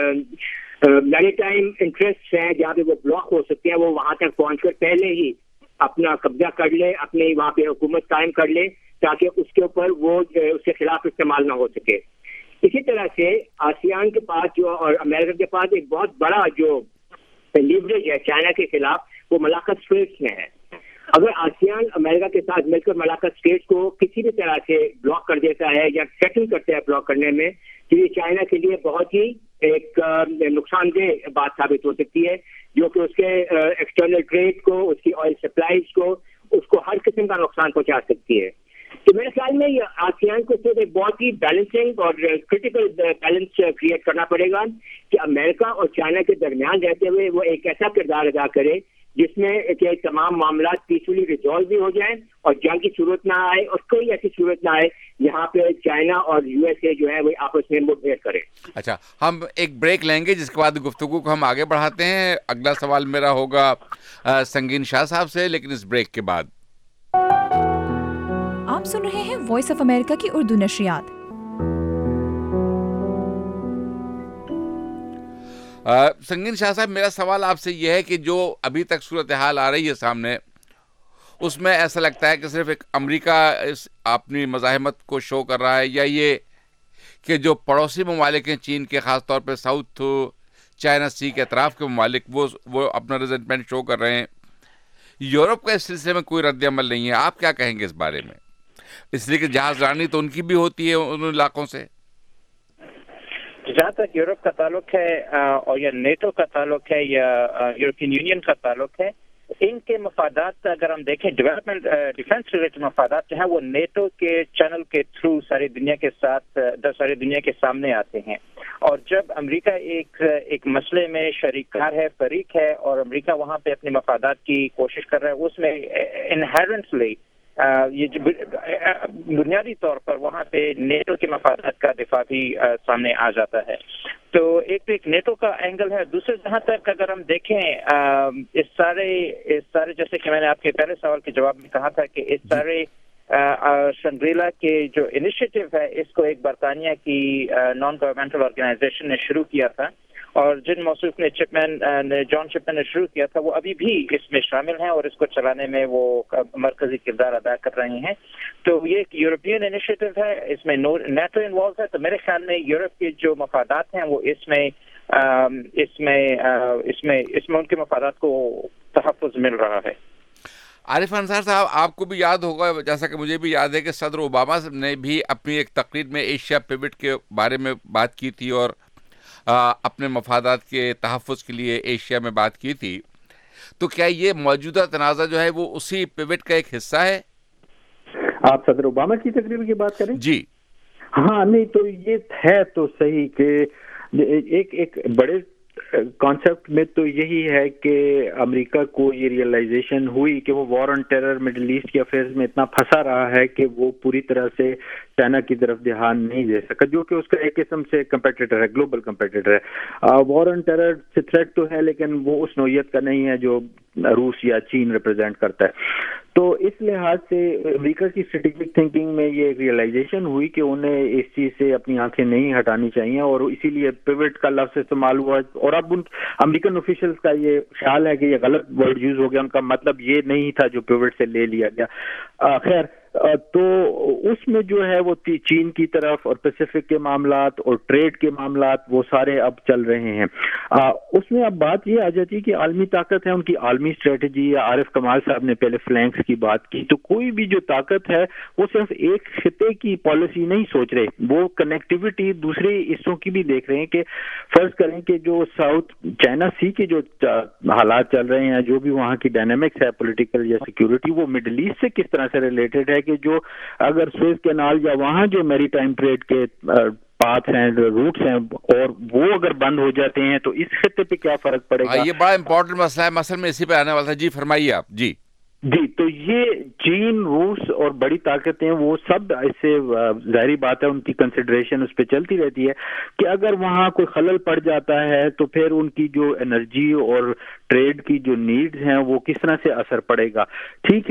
میری ٹائم انٹرسٹ ہیں جہاں پہ وہ بلاک ہو سکتے ہیں, وہ وہاں تک پہنچ کر پہلے ہی اپنا قبضہ کر لے, اپنے وہاں پہ حکومت قائم کر لے, تاکہ اس کے اوپر وہ اس کے خلاف استعمال نہ ہو سکے. اسی طرح سے آسیان کے پاس جو اور امریکہ کے پاس ایک بہت بڑا جو لیوریج ہے چائنا کے خلاف, وہ ملاقہ اسٹریٹس میں ہے. अगर आसियान अमेरिका के साथ मिलकर मलाका स्टेट्स को किसी भी तरह से ब्लॉक कर देता है या थ्रेटन करता है ब्लॉक करने में, तो ये चाइना के लिए बहुत ही एक नुकसानदेह बात साबित हो सकती है, जो कि उसके एक्सटर्नल ट्रेड को, उसकी ऑयल सप्लाईज को, उसको हर किस्म का नुकसान पहुंचा सकती है। तो मेरे ख्याल में ये आसियान को सिर्फ एक बहुत ही बैलेंसिंग और क्रिटिकल बैलेंस क्रिएट करना पड़ेगा कि अमेरिका और चाइना के दरमियान रहते हुए वो एक ऐसा किरदार अदा करे जिसमें कि तमाम मामला पीसफुली रिजॉल्व भी हो जाए और जंग की सूरत ना आए, और कोई ऐसी सूरत ना आए यहाँ पे चाइना और यूएसए जो है वो आपस में मुठभेड़ करें। अच्छा, हम एक ब्रेक लेंगे, जिसके बाद गुफ्तगू को हम आगे बढ़ाते हैं। अगला सवाल मेरा होगा संगीन शाह साहब से, लेकिन इस ब्रेक के बाद। आप सुन रहे हैं वॉइस ऑफ अमेरिका की उर्दू नशरियात। संगीन शाह साहब, मेरा सवाल आपसे यह है कि जो अभी तक सूरत हाल आ रही है सामने, उसमें ऐसा लगता है कि सिर्फ एक अमेरिका अपनी मज़ाहिमत को शो कर रहा है, या ये कि जो पड़ोसी ममालिक हैं चीन के, ख़ास तौर पे साउथ चाइना सी के अतराफ़ के ममालिक, वो अपना रिजेंटमेंट शो कर रहे हैं। यूरोप का इस सिलसिले में कोई रद्द अमल नहीं है। आप क्या कहेंगे इस बारे में? इसलिए कि जहाज़ रानी तो उनकी भी होती है उन इलाकों से। जहाँ तक यूरोप का ताल्लुक है और या नेटो का ताल्लुक है या यूरोपियन यूनियन का ताल्लुक है, इनके मफादात अगर हम देखें, डेवलपमेंट डिफेंस रिलेटेड मफादात जो है वो नेटो के चैनल के थ्रू सारी दुनिया के साथ सारी दुनिया के सामने आते हैं। और जब अमेरिका एक मसले में शरीकार है, फरीक है, और अमेरिका वहाँ पे अपने मफादात की कोशिश कर रहा है, उसमें इनहेरेंटली ये बुनियादी तौर पर वहाँ पे नेटो के मफादात का दिफा भी सामने आ जाता है। तो एक नेटो का एंगल है। दूसरे, जहाँ तक अगर हम देखें इस सारे जैसे कि मैंने आपके पहले सवाल के जवाब में कहा था कि इस सारे शंग्रीला के जो इनिशिएटिव है, इसको एक बरतानिया की नॉन गवर्नमेंटल ऑर्गेनाइजेशन ने शुरू किया था, और जिन मौसूफ ने जॉन शिपमैन ने शुरू किया था, वो अभी भी इसमें शामिल हैं और इसको चलाने में वो मरकजी किरदार अदा कर रहे हैं। तो ये एक यूरोपियन इनिशिएटिव है, इसमें नेटो इन्वॉल्व है। तो मेरे ख्याल में यूरोप के जो मफादात हैं वो इसमें उनके मफादात को तहफ़्फ़ुज़ मिल रहा है। आरिफ अंसार साहब, आपको भी याद होगा, जैसा कि मुझे भी याद है, कि सदर ओबामा ने भी अपनी एक तकरीर में एशिया पिवट के बारे में बात की थी और अपने मफादात के तहफ़्फ़ुज़ के लिए एशिया में बात की थी। तो क्या ये मौजूदा तनाज़ा जो है वो उसी पिवट का एक हिस्सा है? आप सदर ओबामा की तकरीर की बात करें? जी हाँ, नहीं तो ये है तो सही कि एक बड़े कॉन्सेप्ट में तो यही है कि अमेरिका को ये रियलाइजेशन हुई कि वो war on terror Middle East के अफेयर्स में इतना फंसा रहा है कि वो पूरी तरह से चाइना की तरफ ध्यान नहीं दे सका, जो कि उसका एक किस्म से कंपेटिटर है, ग्लोबल कंपेटिटर है। वॉर ऑन टेरर से थ्रेट तो है, लेकिन वो उस नौयत का नहीं है जो रूस या चीन रिप्रेजेंट करता है। तो इस लिहाज से अमेरिका की स्ट्रेटेजिक थिंकिंग में ये रियलाइजेशन हुई कि उन्हें इस चीज से अपनी आंखें नहीं हटानी चाहिए, और इसीलिए पिवट का लफ्ज इस्तेमाल हुआ। और अब उन अमेरिकन ऑफिशियल्स का ये ख्याल है कि ये गलत वर्ड यूज हो गया, उनका मतलब ये नहीं था जो पिवट से ले लिया गया। खैर, तो उसमें जो है वो चीन की तरफ और पैसिफिक के मामलात और ट्रेड के मामलात वो सारे अब चल रहे हैं। उसमें अब बात ये आ जाती है कि आलमी ताकत है, उनकी आलमी स्ट्रेटजी। या आरिफ कमाल साहब ने पहले फ्लैंक्स की बात की, तो कोई भी जो ताकत है वो सिर्फ एक खिते की पॉलिसी नहीं सोच रहे, वो कनेक्टिविटी दूसरे हिस्सों की भी देख रहे हैं। कि फर्ज करें कि जो साउथ चाइना सी के जो हालात चल रहे हैं, जो भी वहाँ की डायनेमिक्स है पॉलिटिकल या सिक्योरिटी, वो मिडिल ईस्ट से किस तरह से रिलेटेड है। कि जो अगर सुएज कैनाल या वहाँ जो मैरीटाइम ट्रेड के पाथ हैं, रूट्स हैं, और वो अगर बंद हो जाते हैं तो इस खिते पे क्या फर्क पड़ेगा। ये बड़ा इंपॉर्टेंट मसला है, मसल में इसी पे आने वाला था। जी फरमाइए आप। जी, तो ये चीन, रूस और बड़ी ताकतें वो सब इससे जाहिर बात है उनकी कंसिडरेशन उस पर चलती रहती है कि अगर वहाँ कोई खलल पड़ जाता है तो फिर उनकी जो एनर्जी और ट्रेड की जो नीड्स हैं वो किस तरह से असर पड़ेगा। ठीक है,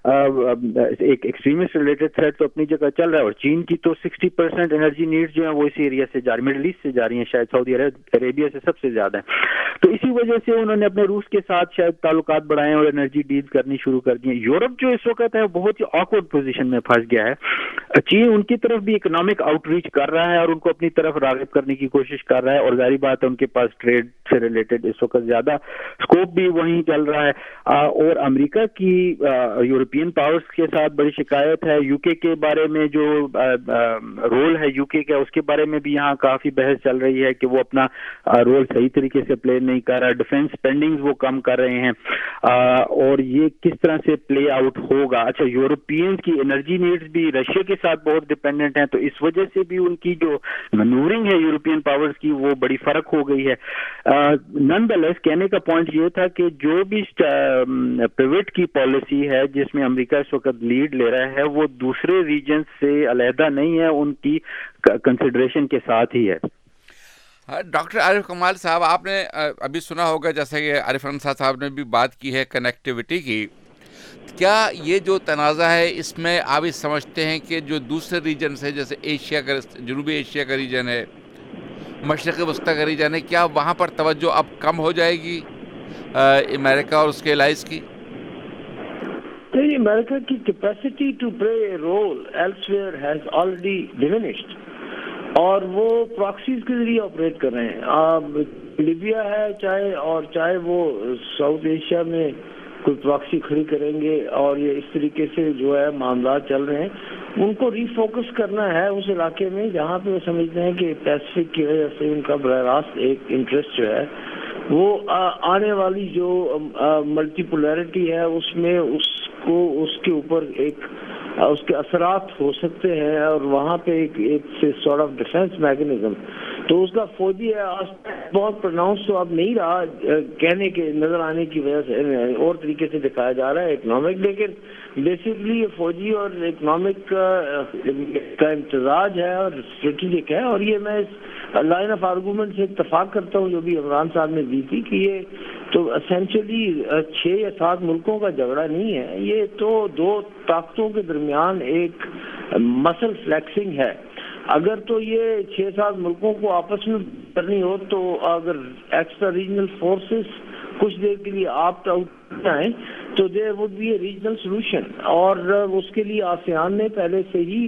ایک ایکسٹریمسٹ ریلیٹڈ تھریٹ تو اپنی جگہ چل رہا ہے, اور چین کی تو 60% انرجی نیڈ جو ہیں وہ اسی ایریا سے جاری, مڈل ایسٹ سے جا رہی ہیں, شاید سعودی عربیہ سے سب سے زیادہ ہے. تو اسی وجہ سے انہوں نے اپنے روس کے ساتھ شاید تعلقات بڑھائے اور انرجی ڈیل کرنی شروع کر دی ہیں. یورپ جو اس وقت ہے بہت ہی آکورڈ پوزیشن میں پھنس گیا ہے. چین ان کی طرف بھی اکنامک آؤٹ ریچ کر رہا ہے اور ان کو اپنی طرف راغب کرنے کی کوشش کر رہا ہے, اور ظاہری بات ہے ان کے پاس ٹریڈ سے ریلیٹڈ اس وقت زیادہ اسکوپ بھی وہیں چل رہا ہے. اور امریکہ کی یورپین پاورز کے ساتھ بڑی شکایت ہے. یو کے کے بارے میں جو رول ہے یو کے کا, اس کے بارے میں بھی یہاں کافی بحث چل رہی ہے کہ وہ اپنا رول صحیح طریقے سے پلے نہیں کر رہا. ڈیفینس اسپینڈنگز وہ کم کر رہے ہیں, اور یہ کس طرح سے پلے آؤٹ ہوگا. اچھا, یورپین کی انرجی نیڈز بھی رشیا کے ساتھ بہت ڈیپینڈنٹ ہیں, تو اس وجہ سے بھی ان کی جو مینورنگ ہے یورپین پاورز کی وہ بڑی فرق ہو گئی ہے. نن دا لیس کہنے کا پوائنٹ یہ تھا کہ جو بھی پیوٹ کی پالیسی ہے جس میں امریکہ اس وقت لیڈ لے رہا ہے وہ دوسرے ریجن سے علیحدہ نہیں ہے, ان کی کنسیڈریشن کے ساتھ ہی ہے. ڈاکٹر عارف کمال صاحب, آپ نے ابھی سنا ہوگا جیسا کہ عارف انصار صاحب نے بھی بات کی ہے کنیکٹیوٹی کی. کیا یہ جو تنازع ہے اس میں آپ یہ سمجھتے ہیں کہ جو دوسرے ریجن سے جیسے ایشیا کا, جنوبی ایشیا کا ریجن ہے, مشرق وسطی کا ریجن ہے, کیا وہاں پر توجہ اب کم ہو جائے گی امریکہ اور اس کے الائز کی؟ امریکہ کی capacity to play a role elsewhere has already diminished, اور وہ پراکسیز کے ذریعے آپریٹ کر رہے ہیں. اب لیبیا ہے چاہے وہ ساؤتھ ایشیا میں کوئی پراکسی کھڑی کریں گے, اور یہ اس طریقے سے جو ہے معاملات چل رہے ہیں. ان کو ری فوکس کرنا ہے اس علاقے میں جہاں پہ وہ سمجھتے ہیں کہ پیسفک کی وجہ سے ان کا براہ راست ایک انٹرسٹ جو ہے وہ آنے والی جو ملٹی پولیرٹی ہے اس میں اس کے اوپر ایک اس کے اثرات ہو سکتے ہیں, اور وہاں پہ ایک سارٹ آف ڈیفینس میکینزم. تو اس کا فوجی بہت پروناؤنس تو اب نہیں رہا کہنے کے نظر آنے کی وجہ سے, اور طریقے سے دکھایا جا رہا ہے اکنامک, لیکن بیسکلی یہ فوجی اور اکنامک کا امتزاج ہے اور اسٹریٹجک ہے. اور یہ میں لائن آف آرگومنٹ سے اتفاق کرتا ہوں جو بھی عمران صاحب نے دی تھی کہ یہ تو اسینشلی 6 یا 7 ملکوں کا جھگڑا نہیں ہے, یہ تو 2 طاقتوں کے درمیان ایک مسل فلیکسنگ ہے. اگر تو یہ 6-7 ملکوں کو آپس میں کرنی ہو تو اگر ایکسٹرا ریجنل فورسز کچھ دیر کے لیے آپٹ آؤٹ جائیں تو there would be a regional solution, اور اس کے لیے آسیان نے پہلے سے ہی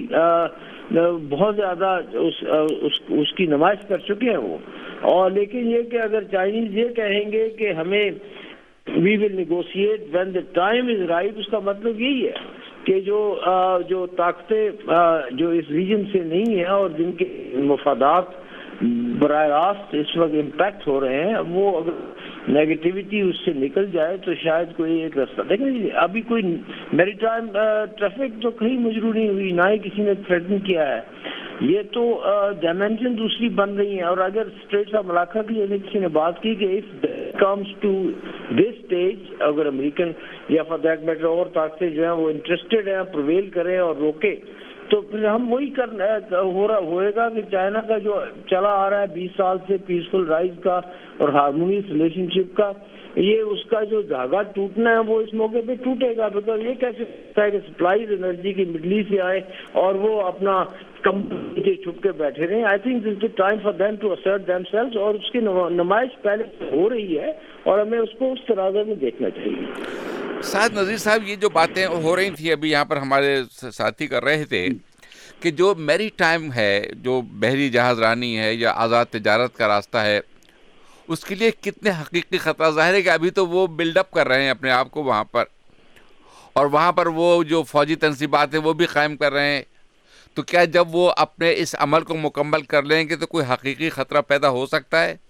بہت زیادہ اس کی نمائش کر چکے ہیں وہ. اور لیکن یہ کہ اگر چائنیز یہ کہیں گے کہ ہمیں we will negotiate when the time is right, اس کا مطلب یہی ہے کہ جو طاقتیں جو اس ریجن سے نہیں ہیں اور جن کے مفادات براہ راست اس وقت امپیکٹ ہو رہے ہیں, وہ اگر نیگیٹیوٹی اس سے نکل جائے تو شاید کوئی ایک راستہ. دیکھیں ابھی کوئی میری ٹائم ٹریفک تو کہیں مجروح نہیں ہوئی, نہ ہی کسی نے تھریٹن کیا ہے. یہ تو ڈائمینشن دوسری بن رہی ہیں. اور اگر اسٹیٹس آف ملاقہ کی کسی نے بات کی کہ if comes to this stage, اگر امریکن یا فار دیٹ میٹر اور طاقتیں جو ہیں وہ انٹرسٹڈ ہیں پرویل کریں اور روکے, تو پھر ہم وہی ہوئے گا کہ چائنا کا جو چلا آ رہا ہے 20 سال سے پیسفل رائز کا اور ہارمونیس ریلیشن شپ کا, یہ اس کا جو دھاگا ٹوٹنا ہے وہ اس موقع پہ ٹوٹے گا. بیکاز یہ کیسے ہے کہ سپلائیز انرجی کی مڈل ایسٹ سے آئے اور وہ اپنا کم چھپ کے بیٹھے رہے. I think this is time for them to assert themselves, اور اس کی نمائش پہلے سے ہو رہی ہے اور ہمیں اس کو اس تناظر میں دیکھنا چاہیے. سعد نذیر صاحب, یہ جو باتیں ہو رہی تھیں ابھی یہاں پر ہمارے ساتھی کر رہے تھے کہ جو میری ٹائم ہے, جو بحری جہاز رانی ہے یا آزاد تجارت کا راستہ ہے, اس کے لیے کتنے حقیقی خطرہ. ظاہر ہے کہ ابھی تو وہ بلڈ اپ کر رہے ہیں اپنے آپ کو وہاں پر, اور وہاں پر وہ جو فوجی تنصیبات ہیں وہ بھی قائم کر رہے ہیں. تو کیا جب وہ اپنے اس عمل کو مکمل کر لیں گے تو کوئی حقیقی خطرہ پیدا ہو سکتا ہے؟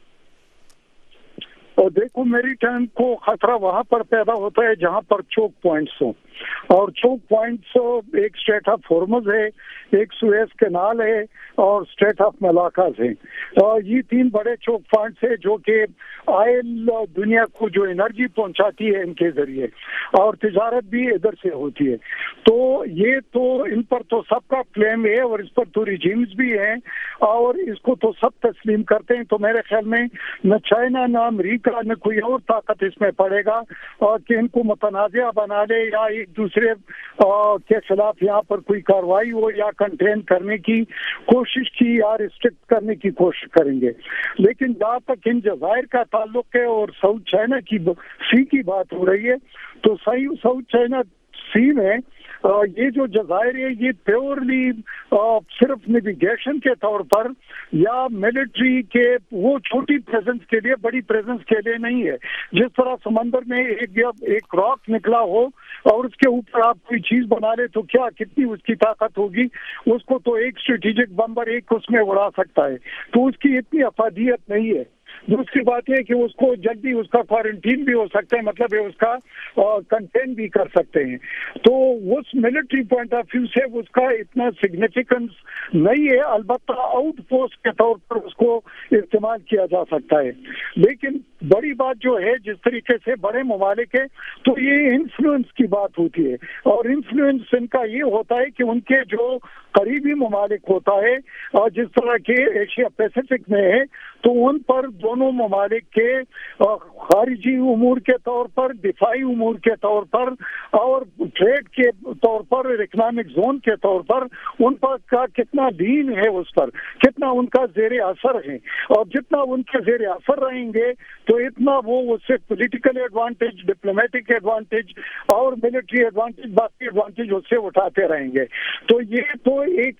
اور دیکھو میری ٹائم کو خطرہ وہاں پر پیدا ہوتا ہے جہاں پر چوک پوائنٹس ہوں, اور چوک پوائنٹس ایک اسٹریٹ آف ہارمز ہے, ایک سویز کینال ہے اور اسٹریٹ آف ملاکاز ہے. یہ 3 بڑے چوک پوائنٹس ہیں جو کہ آئل دنیا کو جو انرجی پہنچاتی ہے ان کے ذریعے, اور تجارت بھی ادھر سے ہوتی ہے. تو یہ تو ان پر تو سب کا کلیم ہے اور اس پر تو ریجیمز بھی ہیں اور اس کو تو سب تسلیم کرتے ہیں. تو میرے خیال میں نہ چائنا نہ امریکہ نہ کوئی اور طاقت اس میں پڑے گا اور کہ ان کو متنازع بنا دے یا ایک دوسرے کے خلاف یہاں پر کوئی کاروائی ہو یا کنٹین کرنے کی کوشش کی یا ریسٹرکٹ کرنے کی کوشش کریں گے. لیکن جہاں تک ان جزائر کا تعلق ہے اور ساؤتھ چائنا کی سی کی بات ہو رہی ہے تو ساؤتھ چائنا سی میں یہ جو جزائر ہے یہ پیورلی صرف نیویگیشن کے طور پر یا ملٹری کے وہ چھوٹی پریزنس کے لیے بڑی پریزنس کے لیے نہیں ہے. جس طرح سمندر میں ایک راک نکلا ہو اور اس کے اوپر آپ کوئی چیز بنا لے تو کیا کتنی اس کی طاقت ہوگی, اس کو تو ایک اسٹریٹجک بمبر ایک اس میں اڑا سکتا ہے, تو اس کی اتنی افادیت نہیں ہے. دوسری بات یہ کہ اس کو جلدی اس کا کوارنٹین بھی ہو سکتا ہے, مطلب ہے اس کا کنٹین بھی کر سکتے ہیں. تو اس ملٹری پوائنٹ آف ویو سے اس کا اتنا سگنیفیکنس نہیں ہے, البتہ آؤٹ پوسٹ کے طور پر اس کو استعمال کیا جا سکتا ہے. لیکن بڑی بات جو ہے جس طریقے سے بڑے ممالک ہیں تو یہ انفلوئنس کی بات ہوتی ہے, اور انفلوئنس ان کا یہ ہوتا ہے کہ ان کے جو قریبی ممالک ہوتا ہے اور جس طرح کے ایشیا پیسیفک میں ہے تو ان پر دونوں ممالک کے خارجی امور کے طور پر, دفاعی امور کے طور پر اور ٹریڈ کے طور پر, اکنامک زون کے طور پر ان پر کا کتنا دین ہے, اس پر کتنا ان کا زیر اثر ہے, اور جتنا ان کے زیر اثر رہیں گے تو اتنا وہ اس سے پولیٹیکل ایڈوانٹیج, ڈپلومیٹک ایڈوانٹیج اور ملٹری ایڈوانٹیج, باقی ایڈوانٹیج اس سے اٹھاتے رہیں گے. تو یہ تو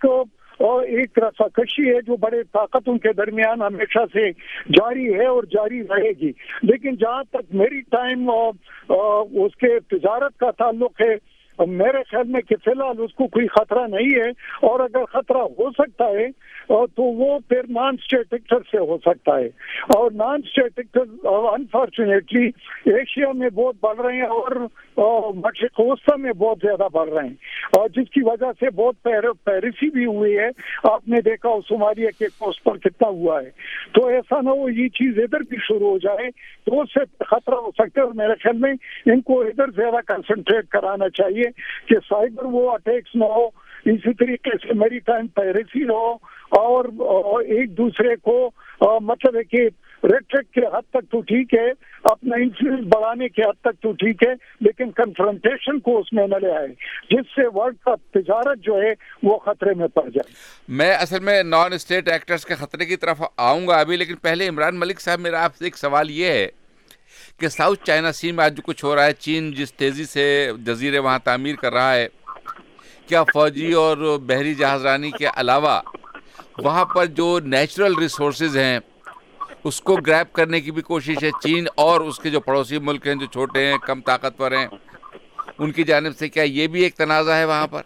ایک رساکشی ہے جو بڑے طاقت ان کے درمیان ہمیشہ سے جاری ہے اور جاری رہے گی. لیکن جہاں تک میری ٹائم اس کے تجارت کا تعلق ہے, میرے خیال میں کہ فی الحال اس کو کوئی خطرہ نہیں ہے, اور اگر خطرہ ہو سکتا ہے تو وہ پھر نان اسٹیٹ ایکٹر سے ہو سکتا ہے, اور non state actor unfortunately Asia میں بہت بڑھ رہے ہیں اور مشرق وسطی میں بہت زیادہ بڑھ رہے ہیں, اور جس کی وجہ سے بہت پیرسی بھی ہوئی ہے. آپ نے دیکھا صومالیہ کے کوسٹ پر کتنا ہوا ہے. تو ایسا نہ ہو یہ چیز ادھر بھی شروع ہو جائے تو اس سے خطرہ ہو سکتا ہے, اور میرے خیال میں ان کو ادھر زیادہ کنسنٹریٹ کرانا چاہیے کہ سائبر وہ اٹیکس نہ ہو, اسی طریقے سے میری ٹائم پیرسی ہو, اور ایک دوسرے کو مطلب ہے کہ ریٹرک کے حد تک تو ٹھیک ہے, اپنا انفلوئنس بڑھانے کے حد تک تو ٹھیک ہے, لیکن کنفرنٹیشن کو اس میں نہ لے آئے جس سے ورلڈ کا تجارت جو ہے وہ خطرے میں پڑ جائے. میں اصل میں نان اسٹیٹ ایکٹرز کے خطرے کی طرف آؤں گا ابھی, لیکن پہلے عمران ملک صاحب میرا آپ سے ایک سوال یہ ہے کہ ساؤتھ چائنا سی میں آج جو کچھ ہو رہا ہے, چین جس تیزی سے جزیرے وہاں تعمیر کر رہا ہے, کیا فوجی اور بحری جہاز رانی کے علاوہ وہاں پر جو نیچرل ریسورسز ہیں اس کو گریب کرنے کی بھی کوشش ہے چین اور اس کے جو پڑوسی ملک ہیں جو چھوٹے ہیں, کم طاقتور ہیں, ان کی جانب سے؟ کیا یہ بھی ایک تنازع ہے وہاں پر؟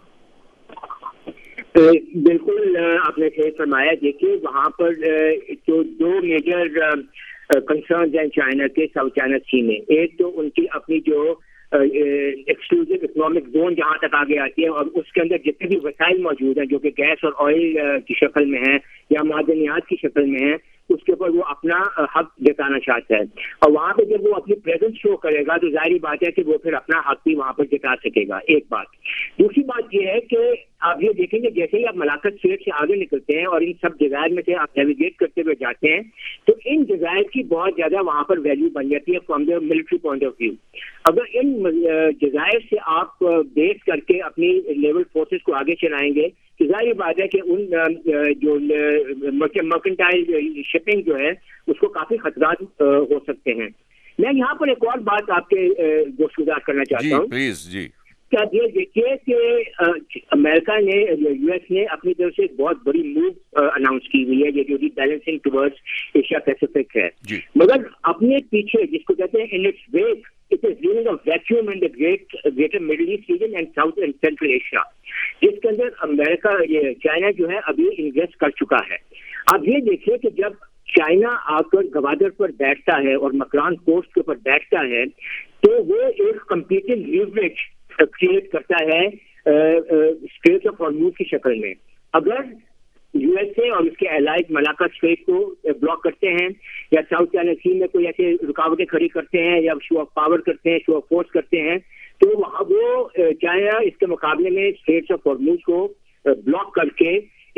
بالکل آپ نے صحیح فرمایا. دیکھیے وہاں پر جو دو میجر کنسرنز ہیں چائنا کے ساؤتھ چائنا سی میں, ایک تو ان کی اپنی جو ایکسکلوسیو اکنامک زون جہاں تک آگے آتی ہے اور اس کے اندر جتنے بھی وسائل موجود ہیں جو کہ گیس اور آئل کی شکل میں ہیں یا معدنیات کی شکل میں ہیں, اس کے اوپر وہ اپنا حق جتانا چاہتا ہے, اور وہاں پہ جب وہ اپنی پریزنس شو کرے گا تو ظاہری بات ہے کہ وہ پھر اپنا حق بھی وہاں پر جتا سکے گا. ایک بات. دوسری بات یہ ہے کہ آپ یہ دیکھیں گے جیسے ہی آپ ملاقات اسٹیٹ سے آگے نکلتے ہیں اور ان سب جزائر میں سے آپ نیویگیٹ کرتے ہوئے جاتے ہیں تو ان جزائر کی بہت زیادہ وہاں پر ویلیو بن جاتی ہے from the military point of view. اگر ان جزائر سے آپ بیس کر کے اپنی لیول فورسز کو آگے چلائیں گے تو ظاہری بات ہے کہ ان جو مرکنٹائل شپنگ جو ہے اس کو کافی خطرات ہو سکتے ہیں. میں یہاں پر ایک اور بات آپ کے گوشگزار کرنا چاہتا ہوں. پلیز جی. کیا یہ دیکھیے کہ امریکہ نے یو ایس نے اپنی طرف سے ایک بہت بڑی موو اناؤنس کی ہوئی ہے, یہ جو بیلنسنگ ٹورڈز ایشیا پیسیفک ہے, مگر اپنے پیچھے جس کو کہتے ہیں in its wake it is leaving a vacuum in the greater Middle East region and South and Central Asia, جس کے اندر امریکہ چائنا جو ہے ابھی انویسٹ کر چکا ہے. اب یہ دیکھیے کہ جب چائنا آ کر گوادر پر بیٹھتا ہے اور مکران کوسٹ کے اوپر بیٹھتا ہے تو وہ ایک کمپیٹنگ لیوریج کریٹ کرتا ہے اسٹریٹ آف ہارموز کی شکل میں. اگر یو ایس اے اور اس کے الائڈ ملاقہ اسٹریٹ کو بلاک کرتے ہیں یا ساؤتھ چائنا سی میں کوئی ایسے رکاوٹیں کھڑی کرتے ہیں یا شو آف پاور کرتے ہیں, شو آف فورس کرتے ہیں, تو وہاں وہ چائنا اس کے مقابلے میں اسٹریٹس آف ہارموز کو بلاک کر کے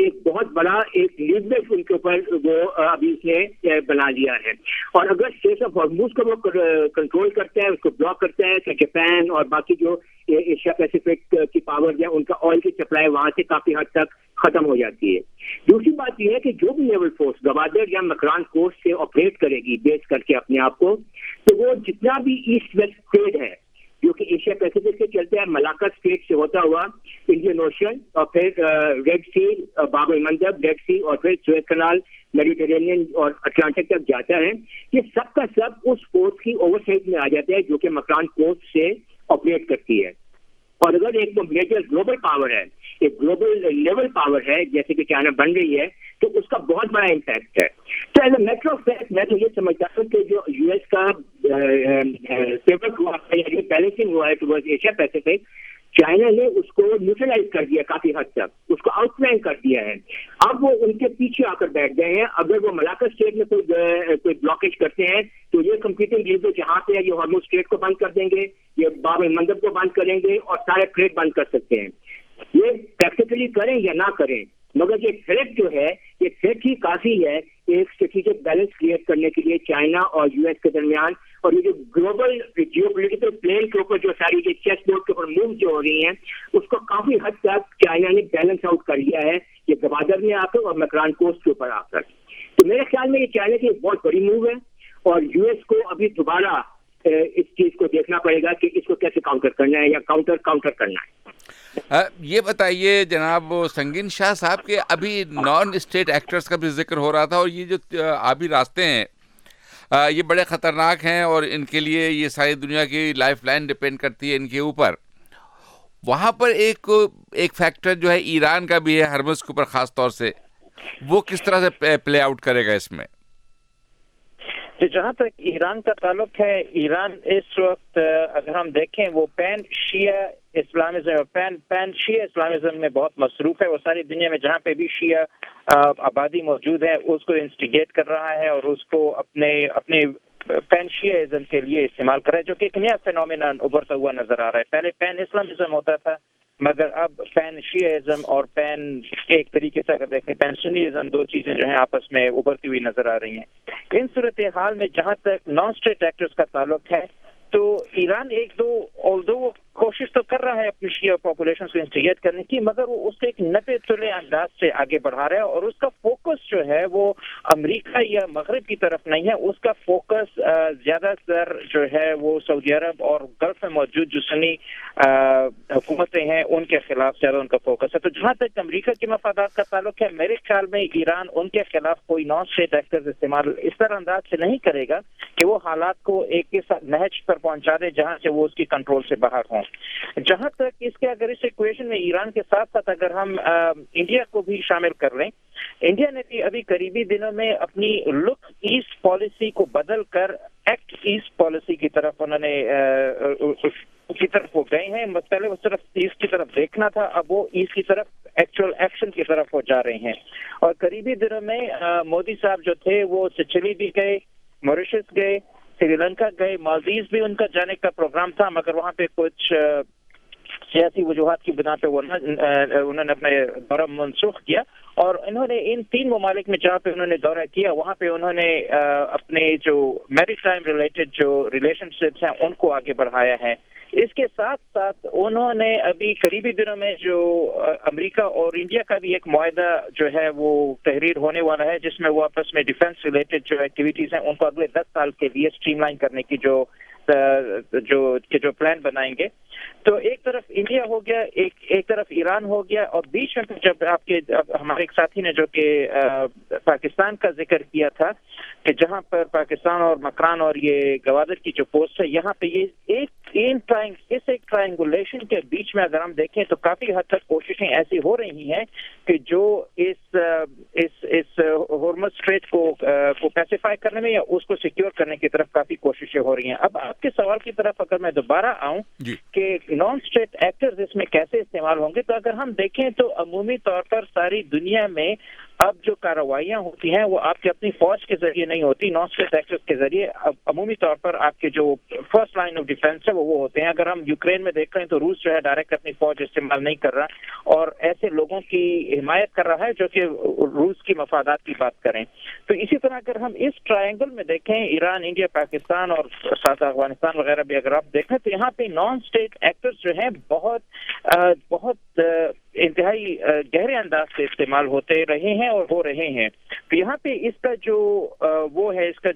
ایک بہت بڑا ایک لیوریج ان کے اوپر وہ ابھی اس نے بنا لیا ہے. اور اگر اسٹریٹ آف ہارموز کو وہ کنٹرول کرتا ہے, اس کو بلاک کرتا ہے, تو جاپان اور باقی جو ایشیا پیسیفک کی پاور ہے ان کا آئل کی سپلائی وہاں سے کافی حد تک ختم ہو جاتی ہے. دوسری بات یہ ہے کہ جو بھی نیول فورس گوادر یا مکران کوسٹ سے آپریٹ کرے گی بیس کر کے اپنے آپ کو, تو وہ جتنا بھی ایسٹ ویسٹ ٹریڈ ہے جو کہ ایشیا پیسیفک سے چلتا ہے, ملاکا اسٹریٹ سے ہوتا ہوا انڈین اوشن, اور پھر ریڈ سی, باب المندب, ریڈ سی, اور پھر سویز کنال, میڈیٹرینین اور اٹلانٹک تک جاتا ہے, یہ سب کا سب اس فورس کی اوور سائٹ میں آ جاتا ہے جو کہ مکران کوسٹ سے آپریٹ کرتی ہے. اور اگر ایک میجر گلوبل پاور ہے, ایک گلوبل لیول پاور ہے جیسے کہ چائنا بن رہی ہے, تو اس کا بہت بڑا امپیکٹ ہے. تو as a matter of fact میں تو یہ سمجھتا ہوں کہ جو یو ایس کا پیوٹ ہوا ہے یا بیلنسنگ ہوا ہے ٹوورڈ ایشیا پیسیفک, چائنا نے اس کو نیوٹرلائز کر دیا کافی حد تک, اس کو آؤٹ فلینک کر دیا ہے. اب وہ ان کے پیچھے آ کر بیٹھ گئے ہیں. اگر وہ ملاکا اسٹریٹ میں کوئی بلاکیج کرتے ہیں تو یہ کمپیٹنگ لیڈر جہاں پہ یہ ہارموز اسٹریٹ کو بند کر دیں گے, یہ باب المندب کو بند کریں گے, اور سارے ٹریڈ بند کر سکتے ہیں. یہ پریکٹیکلی کریں یا نہ کریں, مگر یہ تھریٹ جو ہے, یہ تھریٹ ہی کافی ہے ایک اسٹریٹجک بیلنس کریٹ کرنے کے لیے چائنا اور یو ایس کے درمیان. اور یہ جو گلوبل جیو پولیٹیکل پلین کے اوپر جو ساری یہ چیس بورڈ کے اوپر موو جو ہو رہی ہیں, اس کو کافی حد تک چائنا نے بیلنس آؤٹ کر لیا ہے, یہ گوادر میں آ کر اور مکران کوسٹ کے اوپر آ کر. تو میرے خیال میں یہ چائنا کی ایک بہت بڑی موو ہے, اور یو ایس کو ابھی دوبارہ اس چیز کو دیکھنا پڑے گا کہ اس کو کیسے کاؤنٹر کرنا ہے یا کاؤنٹر کرنا ہے. یہ بتائیے جناب سنگین شاہ صاحب کہ ابھی نان اسٹیٹ ایکٹرز کا بھی ذکر ہو رہا تھا, اور یہ جو آبی راستے ہیں یہ بڑے خطرناک ہیں, اور ان کے لیے یہ ساری دنیا کی لائف لائن ڈپینڈ کرتی ہے ان کے اوپر. وہاں پر ایک فیکٹر جو ہے ایران کا بھی ہے ہرمز کے اوپر خاص طور سے, وہ کس طرح سے پلے آؤٹ کرے گا اس میں؟ جہاں تک ایران کا تعلق ہے, ایران اس وقت اگر ہم دیکھیں وہ پین شیعہ اسلامزم میں بہت مصروف ہے. وہ ساری دنیا میں جہاں پہ بھی شیعہ آبادی موجود ہے اس کو انسٹیگیٹ کر رہا ہے اور اس کو اپنے پین شیعزم کے لیے استعمال کر رہا ہے, جو کہ ایک نیا فینومینن ابھرتا ہوا نظر آ رہا ہے. پہلے پین اسلامزم ہوتا تھا, مگر اب پین شیعزم اور پین ایک طریقے سے اگر دیکھیں پین سنیزم, دو چیزیں جو ہیں آپس میں ابھرتی ہوئی نظر آ رہی ہیں. ان صورتحال میں جہاں تک نان اسٹیٹ ایکٹرز کا تعلق ہے تو ایران ایک دو کوشش تو کر رہا ہے اپنی شیعہ پاپولیشن کو انسٹیگیٹ کرنے کی, مگر وہ اس کو ایک نپے تلے انداز سے آگے بڑھا رہا ہے, اور اس کا فوکس جو ہے وہ امریکہ یا مغرب کی طرف نہیں ہے. اس کا فوکس زیادہ تر جو ہے وہ سعودی عرب اور گلف میں موجود جو سنی حکومتیں ہیں ان کے خلاف زیادہ ان کا فوکس ہے. تو جہاں تک امریکہ کے مفادات کا تعلق ہے, میرے خیال میں ایران ان کے خلاف کوئی نان اسٹیٹ ایکٹرز استعمال اس طرح انداز سے نہیں کرے گا کہ وہ حالات کو ایک نہج پر پہنچا دے جہاں سے وہ اس کی کنٹرول سے باہر ہوں. جہاں تک اس کے اگر اس ایکویشن میں ایران کے ساتھ ساتھ اگر ہم انڈیا کو بھی شامل کر لیں, انڈیا نے بھی ابھی قریبی دنوں میں اپنی لک ایسٹ پالیسی کو بدل کر ایکٹ ایسٹ پالیسی کی طرف انہوں نے وہ گئے ہیں. پہلے وہ صرف ایسٹ کی طرف دیکھنا تھا, اب وہ ایسٹ کی طرف ایکچوئل ایکشن کی طرف وہ جا رہے ہیں. اور قریبی دنوں میں مودی صاحب جو تھے وہ سچلی بھی گئے, موریشس گئے, سری لنکا گئے, مالدیوز بھی ان کا جانے کا پروگرام تھا, مگر وہاں پہ کچھ سیاسی وجوہات کی بنا پہ انہوں نے اپنا دورہ منسوخ کیا. اور انہوں نے ان 3 ممالک میں جہاں پہ انہوں نے دورہ کیا وہاں پہ انہوں نے اپنے جو میری ٹائم ریلیٹڈ جو ریلیشن شپس ہیں ان کو آگے بڑھایا ہے. اس کے ساتھ ساتھ انہوں نے ابھی قریبی دنوں میں جو امریکہ اور انڈیا کا بھی ایک معاہدہ جو ہے وہ تحریر ہونے والا ہے, جس میں وہ آپس میں ڈیفینس ریلیٹڈ جو ایکٹیویٹیز ہیں ان کو اگلے 10 سال کے لیے اسٹریم لائن کرنے کی جو پلان بنائیں گے. تو ایک طرف انڈیا ہو گیا, ایک طرف ایران ہو گیا, اور بیچ میں جب ہمارے ایک ساتھی نے جو کہ پاکستان کا ذکر کیا تھا کہ جہاں پر پاکستان اور مکران اور یہ گوادر کی جو پوسٹ ہے, یہاں پہ یہ ایک ٹرائنگولیشن کے بیچ میں اگر ہم دیکھیں تو کافی حد تک کوششیں ایسی ہو رہی ہیں کہ جو اس ہورمز اسٹریٹ کو پیسیفائی کرنے میں یا اس کو سیکیور کرنے کی طرف کافی کوششیں ہو رہی ہیں. اب آپ کے سوال کی طرف اگر میں دوبارہ آؤں کہ نان اسٹیٹ ایکٹرز اس میں کیسے استعمال ہوں گے, تو اگر ہم دیکھیں تو عمومی طور پر ساری دنیا میں اب جو کارروائیاں ہوتی ہیں وہ آپ کی اپنی فوج کے ذریعے نہیں ہوتی, نان اسٹیٹ ایکٹرز کے ذریعے. عمومی طور پر آپ کے جو فرسٹ لائن آف ڈیفینس ہے وہ ہوتے ہیں. اگر ہم یوکرین میں دیکھ رہے ہیں تو روس جو ہے ڈائریکٹ اپنی فوج استعمال نہیں کر رہا اور ایسے لوگوں کی حمایت کر رہا ہے جو کہ روس کی مفادات کی بات کریں. تو اسی طرح اگر ہم اس ٹرائنگل میں دیکھیں, ایران, انڈیا, پاکستان اور ساتھ افغانستان وغیرہ بھی اگر آپ دیکھیں, تو یہاں پہ نان اسٹیٹ ایکٹرز جو ہیں بہت انتہائی گہرے انداز سے استعمال ہوتے رہے ہیں اور ہو رہے ہیں. تو یہاں پہ اس کا جو وہ ہے, اس کے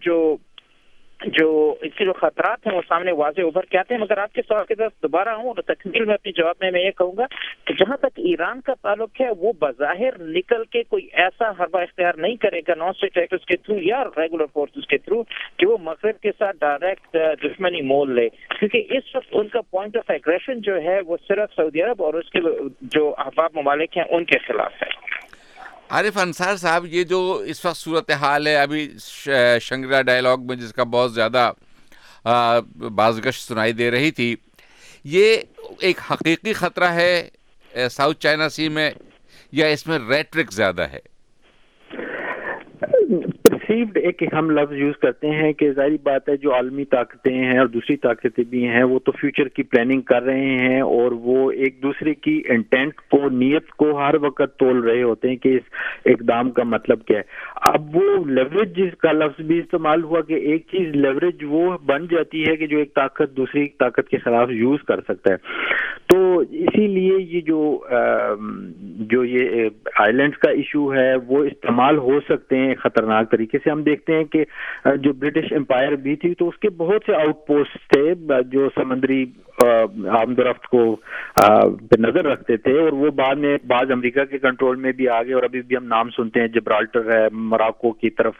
جو خطرات ہیں وہ سامنے واضح ابھر کے آتے ہیں. مگر آپ کے سوال کی طرف دوبارہ ہوں اور تکمیل میں اپنے جواب میں یہ کہوں گا کہ جہاں تک ایران کا تعلق ہے, وہ بظاہر نکل کے کوئی ایسا حربہ اختیار نہیں کرے گا نان اسٹیٹ ایکٹرز کے تھرو یا ریگولر فورسز کے تھرو کہ وہ مغرب کے ساتھ ڈائریکٹ دشمنی مول لے, کیونکہ اس وقت ان کا پوائنٹ آف ایگریشن جو ہے وہ صرف سعودی عرب اور اس کے جو احباب ممالک ہیں ان کے خلاف ہے. عارف انصار صاحب, یہ جو اس وقت صورتحال ہے ابھی شنگری-لا ڈائیلاگ میں جس کا بہت زیادہ بازگشت سنائی دے رہی تھی, یہ ایک حقیقی خطرہ ہے ساؤتھ چائنا سی میں یا اس میں ریٹرک زیادہ ہے؟ پرسیوڈ ایک ہم لفظ یوز کرتے ہیں کہ ظاہری بات ہے جو عالمی طاقتیں ہیں اور دوسری طاقتیں بھی ہیں وہ تو فیوچر کی پلاننگ کر رہے ہیں اور وہ ایک دوسرے کی انٹینٹ کو, نیت کو ہر وقت تول رہے ہوتے ہیں کہ اس اقدام کا مطلب کیا ہے. اب وہ لیوریج جس کا لفظ بھی استعمال ہوا کہ ایک چیز لیوریج وہ بن جاتی ہے کہ جو ایک طاقت دوسری طاقت کے خلاف یوز کر سکتا ہے. تو اسی لیے یہ جو یہ آئیلینڈز کا ایشو ہے وہ استعمال ہو سکتے ہیں خطرناک طریقے سے. ہم دیکھتے ہیں کہ جو برٹش امپائر بھی تھی تو اس کے بہت سے آؤٹ پوسٹ تھے جو سمندری آمد و رفت کو پہ نظر رکھتے تھے اور وہ بعد میں بعض امریکہ کے کنٹرول میں بھی آ گئے اور ابھی بھی ہم نام سنتے ہیں, جبرالٹر ہے, موراکو کی طرف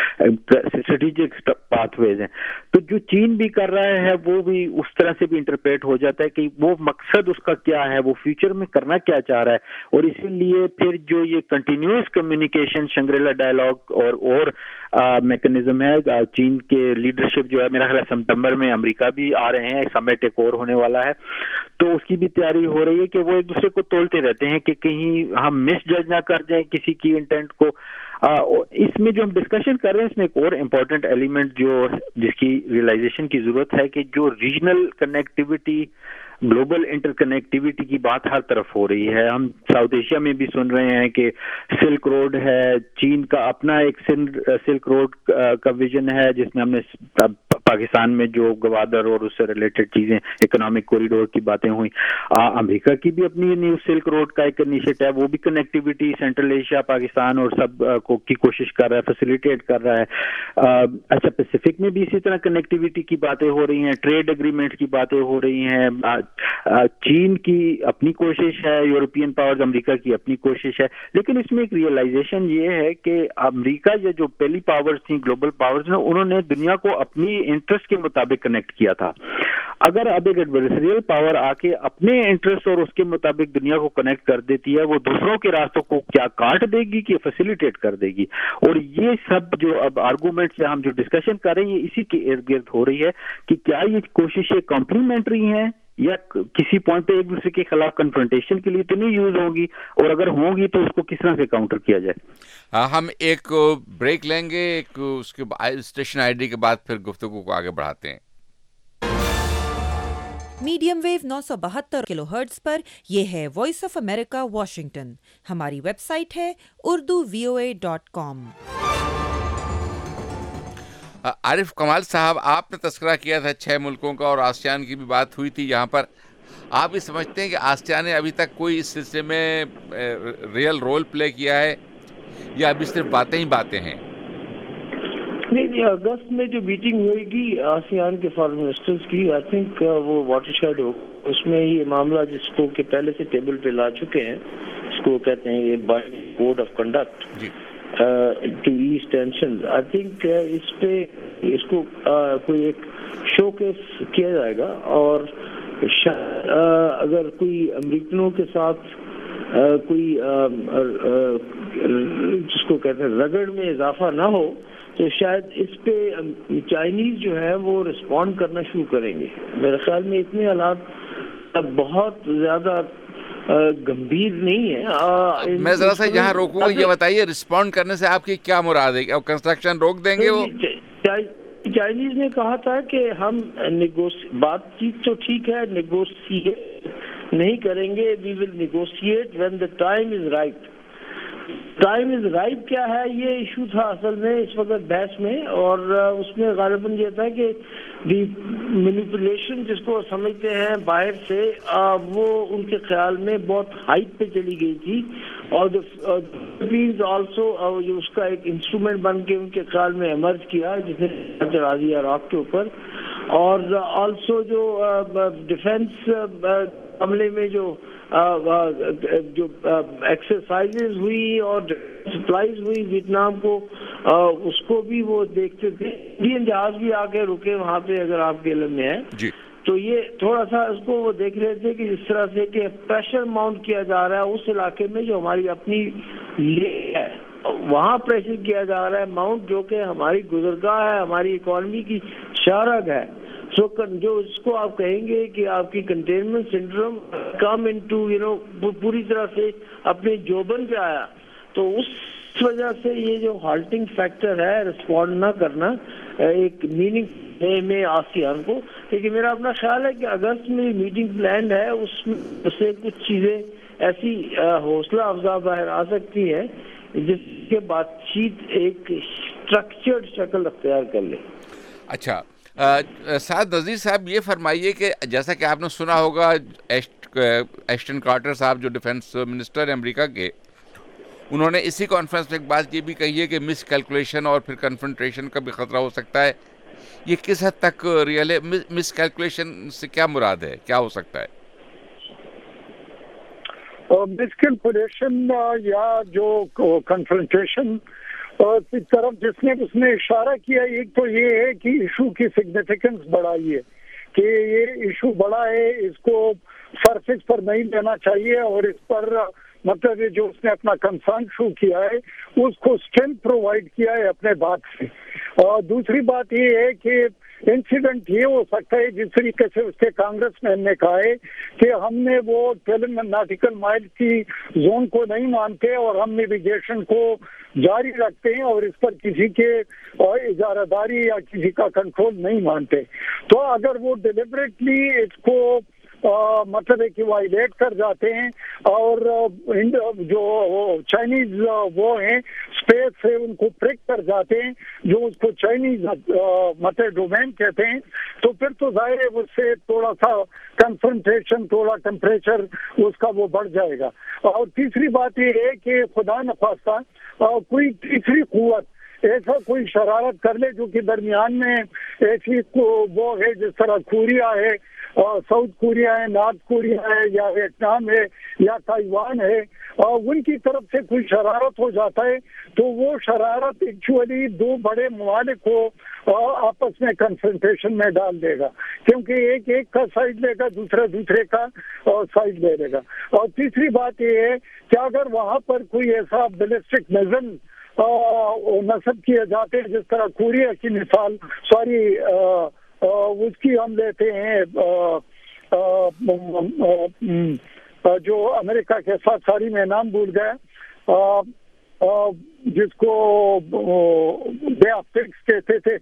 اسٹریٹجک پاتھ ویز ہیں. تو جو چین بھی کر رہا ہے وہ بھی اس طرح سے بھی انٹرپریٹ ہو جاتا ہے کہ وہ مقصد اس کا کیا ہے, وہ فیوچر میں کرنا کیا چاہ رہا ہے. اور اسی لیے پھر جو یہ کنٹینیوس کمیونیکیشن شنگری-لا ڈائیلاگ اور میکنزم ہے, چین کے لیڈرشپ جو ہے میرا خیال ستمبر میں امریکہ بھی آ رہے ہیں, سمٹ ایک اور ہونے والا ہے, تو اس کی بھی تیاری ہو رہی ہے کہ وہ ایک دوسرے کو تولتے رہتے ہیں کہ کہیں ہم مس جج نہ کر جائیں کسی کی انٹینٹ کو. اس میں جو ہم ڈسکشن کر رہے ہیں اس میں ایک اور امپورٹنٹ ایلیمنٹ جس کی ریئلائزیشن کی ضرورت ہے کہ جو regional connectivity, global interconnectivity کی بات ہر طرف ہو رہی ہے. ہم ساؤتھ ایشیا میں بھی سن رہے ہیں کہ سلک روڈ ہے, چین کا اپنا ایک سلک روڈ کا ویژن ہے جس میں ہم نے پاکستان میں جو گوادر اور اس سے ریلیٹڈ چیزیں اکنامک کوریڈور کی باتیں ہوئی. امریکہ کی بھی اپنی نیو سلک روڈ کا ایک انیشیٹو ہے, وہ بھی کنیکٹیوٹی سینٹرل ایشیا, پاکستان اور سب کی کوشش کر رہا ہے, فیسیلیٹیٹ کر رہا ہے. اچھا, پیسفک میں بھی اسی طرح کنیکٹیوٹی کی باتیں ہو رہی ہیں, ٹریڈ اگریمنٹ کی باتیں ہو رہی ہیں. چین کی اپنی کوشش ہے, یورپین پاورز امریکہ کی اپنی کوشش ہے, لیکن اس میں ایک ریئلائزیشن یہ ہے کہ امریکہ یا جو پہلی پاورز تھیں گلوبل پاورز نے, انہوں نے دنیا کو اپنی انٹرسٹ کے مطابق کنیکٹ کیا تھا. اگر اب ایک ایڈورسریل پاور آ کے اپنے انٹرسٹ اور اس کے مطابق دنیا کو کنیکٹ کر دیتی ہے, وہ دوسروں کے راستوں کو کیا کاٹ دے گی کہ فیسیلیٹیٹ کر دے گی. اور یہ سب جو اب آرگومنٹ سے ہم جو ڈسکشن کر رہے ہیں یہ اسی کے ارد گرد ہو رہی ہے کہ کیا یہ کوششیں کمپلیمنٹری ہیں یا کسی پوائنٹ پہ ایک دوسرے کے خلاف کنفرنٹیشن کے لیے تو نہیں یوز ہوں گی, اور اگر ہوں گی تو اس کو کس طرح سے کاؤنٹر کیا جائے. ہم ایک بریک لیں گے, ایک اس کے اسٹیشن آئی ڈی کے بعد پھر گفتگو کو آگے بڑھاتے ہیں. میڈیم ویو 972 کلو ہرٹز پر یہ ہے وائس آف امریکہ واشنگٹن. ہماری ویب سائٹ ہے urduvoa.com. عارف کمال صاحب, آپ نے تذکرہ کیا تھا 6 ملکوں کا اور آسیان کی بھی بات ہوئی تھی. یہاں پر آپ یہ سمجھتے ہیں کہ آسیان نے ابھی تک کوئی اس سلسلے میں ریئل رول پلے کیا ہے یا ابھی صرف باتیں ہی باتیں ہیں؟ نہیں, اگست میں جو میٹنگ ہوئے گی آسیان کے فارن منسٹرز کی, آئی تھنک وہ واٹر شیڈ ہو, اس میں یہ معاملہ جس کو کہ پہلے سے ٹیبل پہ لا چکے ہیں, اس کو کہتے ہیں یہ code of conduct to ease tension. I think اس پہ اس کو کوئی ایک شو کیس کیا جائے گا, اور اگر کوئی امریکنوں کے ساتھ کوئی جس کو کہتے ہیں رگڑ میں اضافہ نہ ہو تو شاید اس پہ چائنیز جو ہے وہ رسپونڈ کرنا شروع کریں گے. میرے خیال میں اتنے حالات اب بہت زیادہ گمبھیر نہیں ہے. میں ذرا سا یہاں روکوں گا, یہ بتائیے رسپونڈ کرنے سے آپ کی کیا مراد ہے؟ اب کنسٹرکشن روک دیں گے وہ؟ چائنیز نے کہا تھا کہ ہم بات چیت تو ٹھیک ہے, نیگوشیٹ نہیں کریں گے, we will negotiate when the time is right. Time is right کیا ہے, یہ ایشو تھا اصل میں اس وقت بحث میں, اور اس میں غالباً یہ تھا کہ دی مینیپولیشن جس کو سمجھتے ہیں باہر سے, وہ ان کے خیال میں بہت ہائٹ پہ چلی گئی تھی, اور فلپینز آلسو اس کا ایک انسٹرومنٹ بن کے ان کے خیال میں ایمرج کیا جس نے چڑھا دیا عراق کے اوپر. اور آلسو جو ڈیفینس عملے میں جو ایکسرسائزز ہوئی اور سپلائیز ہوئی ویتنام کو, اس کو بھی وہ دیکھتے تھے. انڈین جہاز بھی آ کے رکے وہاں پہ, اگر آپ کے علم میں ہے تو یہ تھوڑا سا اس کو وہ دیکھ رہے تھے کہ جس طرح سے کہ پریشر ماؤنٹ کیا جا رہا ہے اس علاقے میں جو ہماری اپنی لیک ہے, وہاں پریشر کیا جا رہا ہے ماؤنٹ, جو کہ ہماری گزرگاہ ہے, ہماری اکانومی کی شارگ ہے. جو اس کو آپ کہیں گے کہ آپ کی کنٹینمنٹ سنڈروم کم انٹو پوری طرح سے اپنے جوبن پہ آیا, تو اس وجہ سے یہ جو ہالٹنگ فیکٹر ہے رسپونڈ نہ کرنا ایک میننگ میں آسیان کو. لیکن میرا اپنا خیال ہے کہ اگست میں میٹنگ پلانڈ ہے, اس میں سے کچھ چیزیں ایسی حوصلہ افزا باہر آ سکتی ہے جس کے بات چیت ایک اسٹرکچرڈ شکل اختیار کر لے. اچھا سعد نذیر صاحب, یہ فرمائیے کہ جیسا کہ آپ نے سنا ہوگا ایشٹن کارٹر صاحب جو ڈیفینس منسٹر ہیں امریکہ کے, انہوں نے اسی کانفرنس میں ایک بات یہ بھی کہی ہے کہ مس کیلکولیشن اور پھر کنفرنٹریشن کا بھی خطرہ ہو سکتا ہے. یہ کس حد تک ریئل ہے؟ مس کیلکولیشن سے کیا مراد ہے, کیا ہو سکتا ہے؟ مس کیلکولیشن یا جو کنفرنٹریشن کی طرف جس نے اشارہ کیا, ایک تو یہ ہے کہ ایشو کی سگنیفیکنس بڑھائی ہے کہ یہ ایشو بڑا ہے, اس کو سرفیس پر نہیں لینا چاہیے, اور اس پر مطلب جو اس نے اپنا کنسرن شو کیا ہے اس کو اسٹرینتھ پرووائڈ کیا ہے اپنے بات سے. اور دوسری بات یہ ہے کہ انسیڈنٹ یہ ہو سکتا ہے جس طریقے سے اس کے کانگریس مین نے کہا ہے کہ ہم نے وہ 12 ناٹیکل مائل کی زون کو نہیں مانتے اور ہم نیویگیشن کو جاری رکھتے ہیں اور اس پر کسی کے اجارہ داری یا کسی کا کنٹرول نہیں مانتے. تو اگر وہ ڈیلیبریٹلی اس کو مطلب ہے کہ وائلیٹ کر جاتے ہیں, اور جو چائنیز وہ ہیں اسپیس سے ان کو پریک کر جاتے ہیں, جو اس کو چائنیز مطلب ڈومین کہتے ہیں, تو پھر تو ظاہر ہے اس سے تھوڑا سا کنفرنٹیشن, تھوڑا ٹیمپریچر اس کا وہ بڑھ جائے گا. اور تیسری بات یہ ہے کہ خدا نخواستہ کوئی تیسری قوت ایسا کوئی شرارت کر لے جو کہ درمیان میں ایسی وہ ہے جس طرح کوریا ہے, ساؤتھ کوریا ہے, نارتھ کوریا ہے, یا ویتنام ہے, یا تائیوان ہے, اور ان کی طرف سے کوئی شرارت ہو جاتا ہے تو وہ شرارت ایکچولی دو بڑے ممالک کو آپس میں کنفرنٹیشن میں ڈال دے گا, کیونکہ ایک کا سائڈ لے گا, دوسرے کا سائڈ لے لے گا. اور تیسری بات یہ ہے کہ اگر وہاں پر کوئی ایسا بیلسٹک میزائل نصب کیے جاتے ہیں جس طرح کوریا کی مثال اس کی ہم لیتے ہیں جو امریکہ کے ساتھ ساری میں نام بھول گیا, جس کو بے آف پنکس کہتے تھے,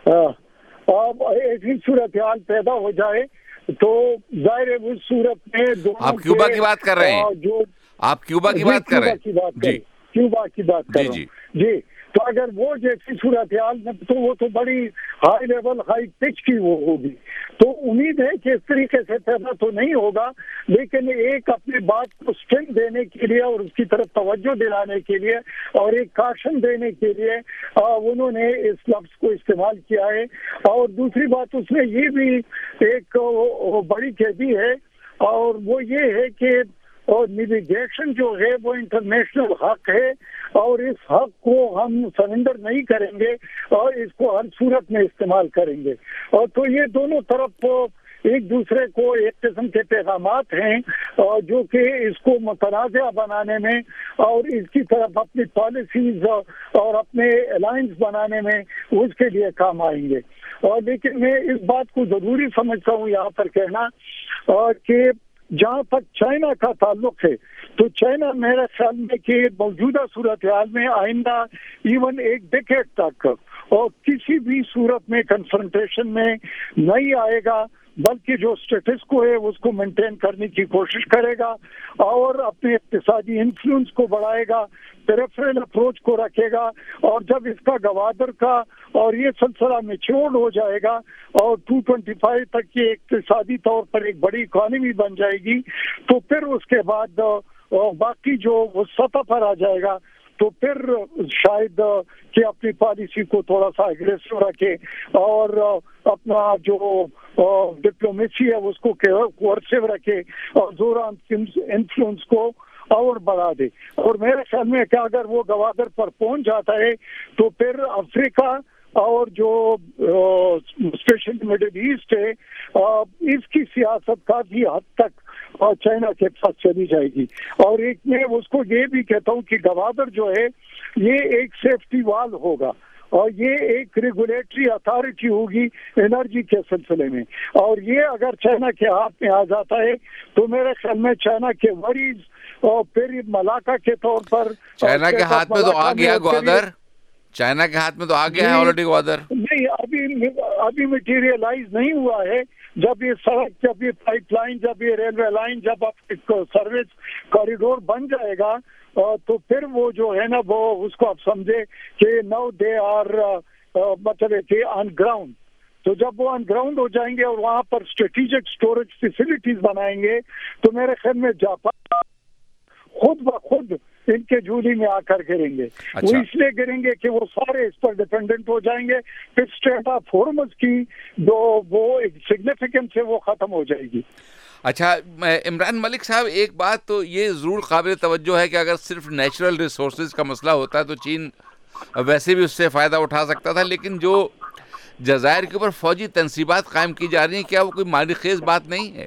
ایسی صورتحال پیدا ہو جائے تو ظاہر ہے اس صورت میں آپ کیوبا کی بات کر رہے ہیں, جو آپ کیوبا کی بات کر رہے ہیں, کیوبا کی بات کر رہا ہوں جی. تو اگر وہ جیسی صورتحال میں تو وہ تو بڑی ہائی لیول ہائی پچ کی وہ ہوگی, تو امید ہے کہ اس طریقے سے پیدا تو نہیں ہوگا, لیکن ایک اپنی بات کو اسٹرینتھ دینے کے لیے اور اس کی طرف توجہ دلانے کے لیے اور ایک کاشن دینے کے لیے انہوں نے اس لفظ کو استعمال کیا ہے. اور دوسری بات اس میں یہ بھی ایک بڑی کہتی ہے, اور وہ یہ ہے کہ اور نیویگیشن جو ہے وہ انٹرنیشنل حق ہے, اور اس حق کو ہم سرنڈر نہیں کریں گے اور اس کو ہر صورت میں استعمال کریں گے. اور تو یہ دونوں طرف ایک دوسرے کو ایک قسم کے پیغامات ہیں جو کہ اس کو متنازع بنانے میں اور اس کی طرف اپنی پالیسیز اور اپنے الائنس بنانے میں اس کے لیے کام آئیں گے. اور لیکن میں اس بات کو ضروری سمجھتا ہوں یہاں پر کہنا کہ जहाँ तक चाइना का ताल्लुक है तो चाइना मेरे ख्याल में कि मौजूदा सूरत हाल में आइंदा इवन एक डेकेड तक और किसी भी सूरत में कन्फ्रंटेशन में नहीं आएगा, बल्कि जो स्टेटस को है उसको मेंटेन करने की कोशिश करेगा और अपने इक्तिसादी इन्फ्लुएंस को बढ़ाएगा, पेरिफेरल अप्रोच को रखेगा। और जब इसका गवादर का और ये सिलसिला मैच्योर हो जाएगा और 225 तक की इक्तिसादी तौर पर एक बड़ी इकॉनमी बन जाएगी, तो फिर उसके बाद बाकी जो उस सतह पर आ जाएगा, तो फिर शायद कि अपनी पॉलिसी को थोड़ा सा एग्रेसिव रखे और अपना जो डिप्लोमेसी है उसको कोर्सिव रखे और जोरा इन्फ्लुएंस को और बढ़ा दे। और मेरे ख्याल में कि अगर वो गवादर पर पहुंच जाता है तो फिर अफ्रीका और जो स्पेशल मिडिल ईस्ट है इसकी सियासत काफी हद तक और चाइना के साथ चली जाएगी। और एक मैं उसको ये भी कहता हूँ कि गवादर जो है ये एक सेफ्टी वाल होगा और ये एक रेगुलेटरी अथॉरिटी होगी एनर्जी के सिलसिले में, और ये अगर चाइना के हाथ में आ जाता है तो मेरे ख्याल में चाइना के वरीज और फिर मलाका के तौर पर चाइना के हाथ में तो आ गया ग्वादर, चाइना के हाथ में तो आ गया है ऑलरेडी ग्वादर। नहीं, अभी मटेरियलाइज नहीं हुआ है। जब ये सड़क, जब ये पाइपलाइन, जब ये रेलवे लाइन, जब सर्विस कॉरिडोर बन जाएगा तो फिर वो जो है ना वो उसको आप समझे कि नाउ दे आर मतलब कि ऑन ग्राउंड। तो जब वो ऑन ग्राउंड हो जाएंगे और वहाँ पर स्ट्रेटेजिक स्टोरेज फैसिलिटीज बनाएंगे तो मेरे ख्याल में जापान खुद ब खुद इनके झूली में आकर गिरेंगे। अच्छा। वो इसलिए गिरेंगे कि वो सारे इस पर डिपेंडेंट हो जाएंगे, फिर स्टेट ऑफ हॉर्मस की जो वो सिग्निफिकेंस है वो खत्म हो जाएगी। अच्छा इमरान मलिक साहब, एक बात तो ये ज़रूर काबिल तवज्जो है कि अगर सिर्फ नेचुरल रिसोर्सेज का मसला होता है तो चीन वैसे भी उससे फ़ायदा उठा सकता था, लेकिन जो जज़ायर के ऊपर फौजी तनसीबात कायम की जा रही हैं, क्या वो कोई मारीखेज बात नहीं है?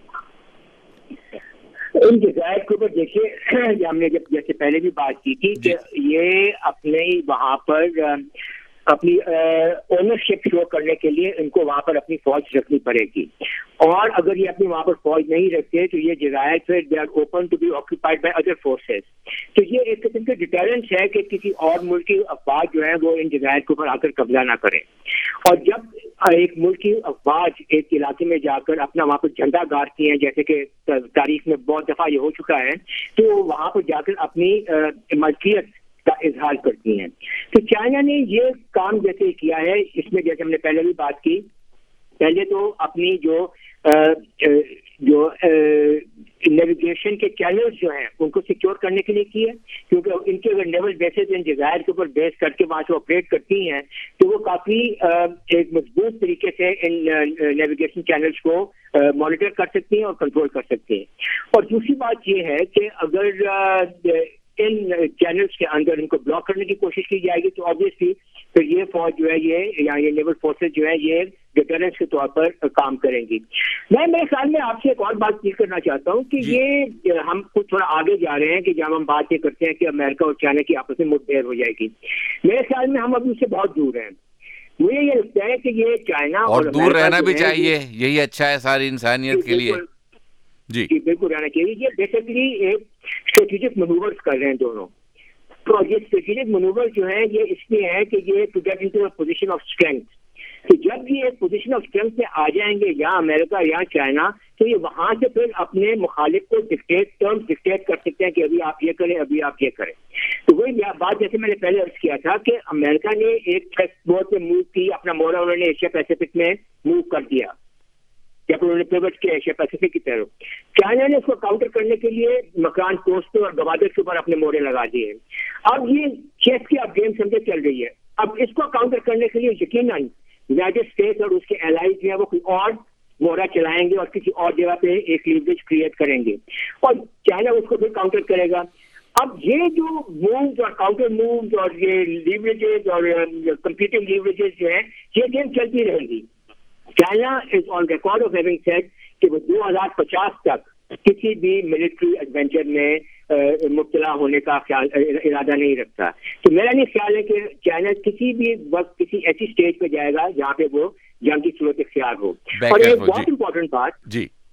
इन जज़ायर के ऊपर देखिए, हमने जैसे पहले भी बात की थी कि ये अपने वहाँ पर अपनी ओनरशिप शो करने के लिए इनको वहाँ पर अपनी फौज रखनी पड़ेगी, और अगर ये अपनी वहाँ पर फौज नहीं रखते तो ये जज़ायर फिर they are open to be occupied by other forces. तो ये एक किस्म का डिटरेंस है कि किसी और मुल्क की अफवाज जो है वो इन जज़ायर के ऊपर आकर कब्जा ना करें। और जब एक मुल्क की अफवाज एक इलाके में जाकर अपना वहाँ पर झंडा गाड़ती हैं, जैसे कि तारीख में बहुत दफ़ा ये हो चुका है, तो वहाँ पर जाकर अपनी मलकियत का इजहार करती हैं। तो चाइना ने ये काम जैसे किया है, इसमें जैसे हमने पहले भी बात की, पहले तो अपनी जो नेविगेशन के चैनल्स जो हैं उनको सिक्योर करने के लिए किया, क्योंकि इनके अगर नेवल बेसेस इन जज़ायर के ऊपर बेस करके वहाँ से ऑपरेट करती हैं तो वो काफ़ी एक मजबूत तरीके से इन नेविगेशन चैनल्स को मॉनिटर कर सकती हैं और कंट्रोल कर सकती हैं। और दूसरी बात ये है कि अगर इन चैनल्स के अंदर इनको ब्लॉक करने की कोशिश की जाएगी तो ऑब्वियसली फिर ये फौज जो है ये नेवल फोर्सेज जो है ये डिटरेंस के तौर पर काम करेंगी। मैं मेरे ख्याल में आपसे एक और बात क्लियर करना चाहता हूँ कि ये हम कुछ थोड़ा आगे जा रहे हैं कि जब हम बात ये करते हैं कि अमेरिका और चाइना की आपस में मुठभेड़ हो जाएगी, मेरे ख्याल में हम अभी उससे बहुत दूर हैं। मुझे ये लगता है कि ये चाइना और दूर रहना भी चाहिए, यही अच्छा है सारी इंसानियत के लिए। जी बिल्कुल रहना चाहिए। ये बेसिकली एक स्ट्रेटेजिक मैनूवर्स कर रहे हैं दोनों। तो ये स्ट्रेटेजिक मैनूवर जो है ये इसलिए है कि ये to get into a position of strength. तो जब ये एक पोजीशन ऑफ स्ट्रेंथ में आ जाएंगे या अमेरिका या चाइना, तो ये वहां से फिर अपने मुखालिफ को टर्म्स डिक्टेट कर सकते हैं कि अभी आप ये करें, अभी आप ये करें। तो वही बात जैसे मैंने पहले अर्ज किया था कि अमेरिका ने एक चेक बोर्ड पे मूव की, अपना मोहरा उन्होंने एशिया पैसिफिक में मूव कर दिया जब उन्होंने पिवट किया एशिया पैसिफिक की तरफ। चाइना ने उसको काउंटर करने के लिए मकान पोस्ट और गवादर के ऊपर अपने मोहरे लगा दिए। अब ये चेस की अब गेम समझे चल रही है। अब इसको काउंटर करने के लिए यकीनन यूनाइटेड स्टेट्स और उसके एलाइज जो है वो कोई और मोहरा चलाएंगे और किसी और जगह पे एक लीवरेज क्रिएट करेंगे और चाइना उसको फिर काउंटर करेगा। अब ये जो मूव्स और काउंटर मूव्स और ये लीवरेजेस और कंपीटिंग लीवरेजेस जो है ये गेम चलती रहेगी। China is on record of having said कि वो 2050 तक किसी भी मिलिट्री एडवेंचर में मुब्तला होने का इरादा नहीं रखता। तो मेरा नहीं ख्याल है कि चाइना किसी भी वक्त किसी ऐसी स्टेज पे जाएगा जहाँ पे वो जंग की सूरत इख्तियार हो। और एक बहुत इंपॉर्टेंट बात, जी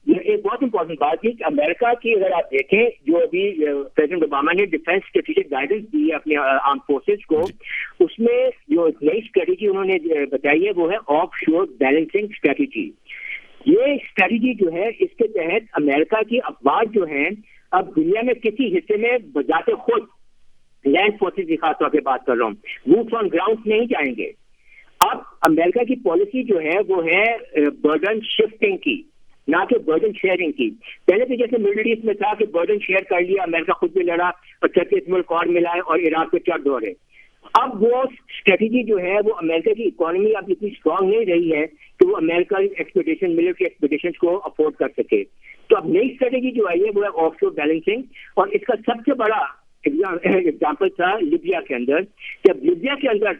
ایک بہت امپورٹنٹ بات ہے کہ امریکہ کی اگر آپ دیکھیں جو ابھی پریزیڈنٹ اوباما نے ڈیفینس اسٹریٹجک گائیڈنس دی ہے اپنے آرم فورسز کو، اس میں جو نئی اسٹریٹجی انہوں نے بتائی ہے وہ ہے آف شور بیلنسنگ اسٹریٹجی. یہ اسٹریٹجی جو ہے اس کے تحت امریکہ کی افواج جو ہیں اب دنیا میں کسی حصے میں بذات خود لینڈ فورسز کی خاص طور پہ بات کر رہا ہوں، بوٹس آن گراؤنڈ نہیں جائیں گے. اب امریکہ کی پالیسی جو ہے وہ ہے برڈن شفٹنگ کی، نہ کہ برڈن شیئرنگ کی. پہلے تو جیسے مڈل ایسٹ میں تھا کہ برڈن شیئر کر لیا، امریکہ خود بھی لڑا اور 36 ملک اور ملائے اور عراق پہ چڑھ دوڑے. اب وہ اسٹریٹجی جو ہے وہ امریکہ کی اکانومی اب اتنی اسٹرانگ نہیں رہی ہے کہ وہ امریکہ ایکسپیڈیشن ملٹری ایکسپیڈیشن کو افورڈ کر سکے. تو اب نئی اسٹریٹجی جو آئی ہے وہ ہے آف شور بیلنسنگ، اور اس کا سب سے بڑا ایگزامپل تھا لیبیا کے اندر. جب لیبیا کے اندر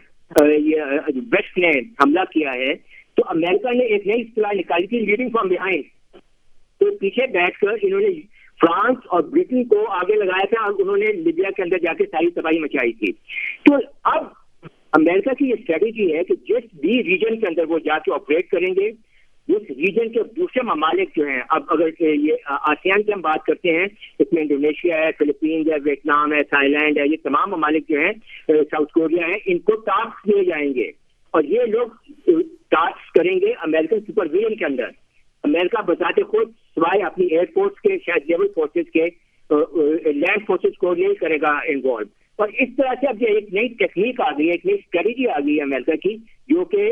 ویسٹ نے حملہ کیا ہے تو امریکہ نے ایک نئی اصطلاح نکالی تھی لیڈنگ فرام بیہائنڈ. تو پیچھے بیٹھ کر انہوں نے فرانس اور برٹن کو آگے لگایا تھا اور انہوں نے لیبیا کے اندر جا کے ساری تباہی مچائی تھی. تو اب امریکہ کی یہ اسٹریٹجی ہے کہ جس بھی ریجن کے اندر وہ جا کے آپریٹ کریں گے، اس ریجن کے دوسرے ممالک جو ہیں، اب اگر یہ آسیان کی ہم بات کرتے ہیں، اس میں انڈونیشیا ہے، فلپینز ہے، ویتنام ہے، تھائی لینڈ ہے، یہ تمام ممالک جو ہیں، ساؤتھ کوریا ہے، ان کو ٹاسک دیے جائیں گے اور یہ لوگ ٹاسک کریں گے امریکن سپرویژن کے اندر. امریکہ بذات خود سوائے اپنی ایئر فورس کے شاید نیول فورسز کے لینڈ فورسز کو نہیں کرے گا انوالو. اور اس طرح سے اب یہ ایک نئی ٹیکنیک آ گئی ہے، ایک نئی اسٹریٹجی آ گئی ہے امریکہ کی، جو کہ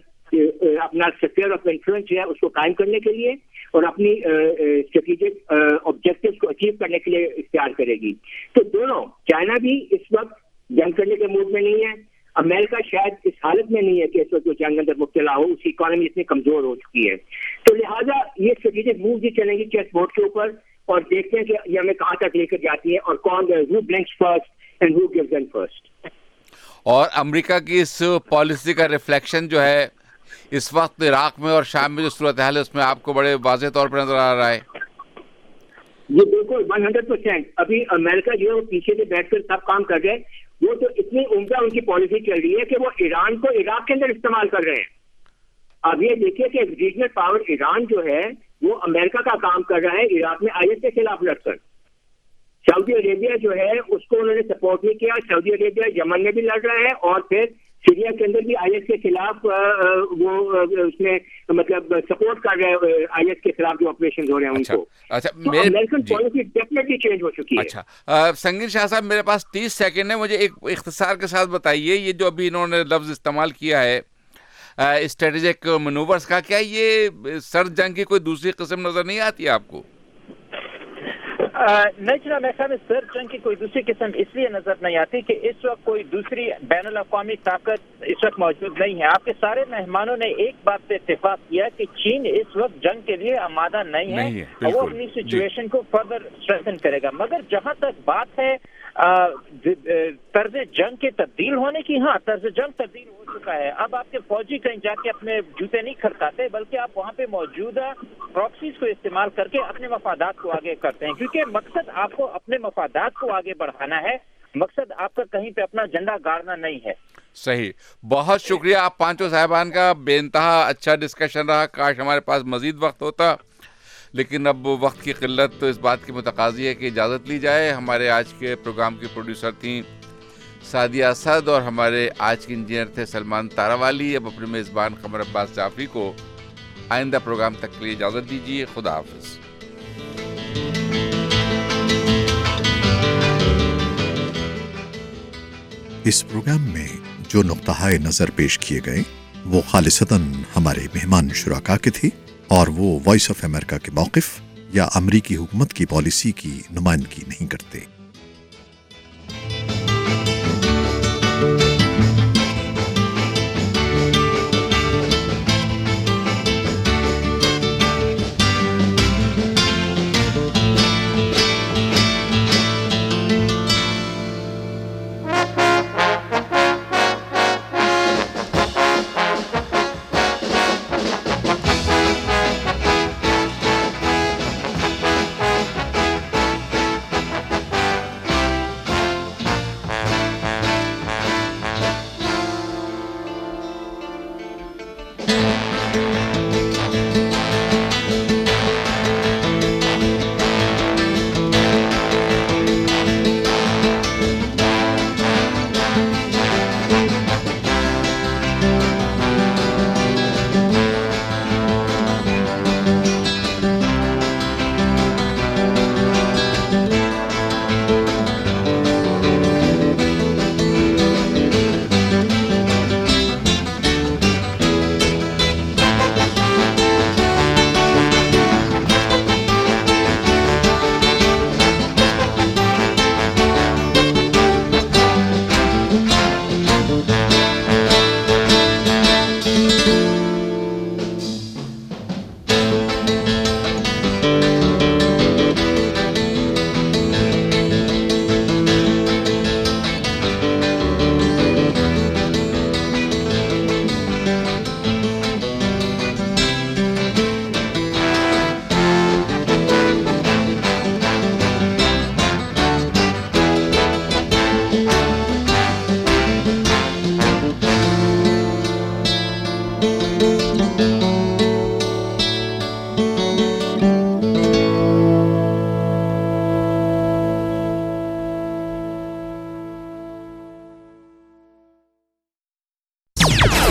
اپنا اسفیئر آف انفلوئنس جو ہے اس کو قائم کرنے کے لیے اور اپنی اسٹریٹجک آبجیکٹیوز کو اچیو کرنے کے لیے اختیار کرے گی. تو دونوں، چائنا بھی اس وقت جنگ کرنے کے موڈ میں نہیں ہے، امریکہ شاید اس حالت میں نہیں ہے کہ اس وقت وہ جنگ اندر مبتلا ہو، اس کی اکانومی اتنی کمزور ہو چکی ہے. تو لہٰذا یہ اسٹریٹجک موو بھی چلیں گی چیس بورڈ کے اوپر، اور دیکھتے ہیں کہ یہ ہمیں کہاں تک لے کر جاتی ہے اور کون who blinks first and who gives in first. اور امریکہ کی اس پالیسی کا ریفلیکشن جو ہے اس وقت عراق میں اور شام میں جو صورتحال ہے اس میں آپ کو بڑے واضح طور پر نظر آ رہا ہے. یہ بالکل 100%. ابھی امریکہ جو ہے پیچھے سے بیٹھ کر سب کام کر رہے ہیں، وہ تو اتنی عمدہ ان کی پالیسی چل رہی ہے کہ وہ ایران کو عراق کے اندر استعمال کر رہے ہیں. اب یہ دیکھیے کہ ریجنل پاور ایران جو ہے وہ امریکہ کا کام کر رہا ہے عراق میں آئی ایس کے خلاف لڑ کر. سعودی عربیہ جو ہے اس کو انہوں نے سپورٹ نہیں کیا. سعودی عربیہ یمن میں بھی لڑ رہا ہے اور پھر سیریا کے اندر بھی آئی ایس کے خلاف وہ اس میں مطلب سپورٹ کر رہے ہیں آئی ایس کے خلاف جو آپریشن ہو رہے ہیں ان کو. امریکن پالیسی ڈیفینیٹلی چینج ہو چکی ہے. اچھا سنگین شاہ صاحب، میرے پاس 30 سیکنڈ ہے، مجھے ایک اختصار کے ساتھ بتائیے، یہ جو ابھی انہوں نے لفظ استعمال کیا ہے اسٹریٹجک منوورز کا، کیا یہ سرد جنگ کی کوئی دوسری قسم نظر نہیں آتی ہے آپ کو؟ نہیں جناب، میرے خیال میں سرد جنگ کی کوئی دوسری قسم اس لیے نظر نہیں آتی کہ اس وقت کوئی دوسری بین الاقوامی طاقت اس وقت موجود نہیں ہے. آپ کے سارے مہمانوں نے ایک بات پہ اتفاق کیا کہ چین اس وقت جنگ کے لیے آمادہ نہیں ہے اور وہ اپنی سچویشن کو فردر اسٹرینتھن کرے گا. مگر جہاں تک بات ہے طرز جنگ کے تبدیل ہونے کی، ہاں طرز جنگ تبدیل ہو چکا ہے. اب آپ کے فوجی کہیں جا کے اپنے جوتے نہیں کھڑکاتے، بلکہ آپ وہاں پہ موجودہ پراکسیز کو استعمال کر کے اپنے مفادات کو آگے کرتے ہیں، کیونکہ مقصد آپ کو اپنے مفادات کو آگے بڑھانا ہے، مقصد آپ کا کہیں پہ اپنا جھنڈا گاڑنا نہیں ہے. صحیح. بہت شکریہ آپ پانچوں صاحبان کا، بے انتہا اچھا ڈسکشن رہا. کاش ہمارے پاس مزید وقت ہوتا، لیکن اب وقت کی قلت تو اس بات کی متقاضی ہے کہ اجازت لی جائے. ہمارے آج کے پروگرام کی پروڈیوسر تھیں سعدیہ اسد اور ہمارے آج کے انجینئر تھے سلمان تاراوالی. اب اپنے میزبان قمر عباس جعفری کو آئندہ پروگرام تک کے لیے اجازت دیجیے. خدا حافظ. اس پروگرام میں جو نقطہ نظر پیش کیے گئے وہ خالصتاً ہمارے مہمان شرکاء کے تھے اور وہ وائس آف امریکہ کے موقف یا امریکی حکومت کی پالیسی کی نمائندگی نہیں کرتے.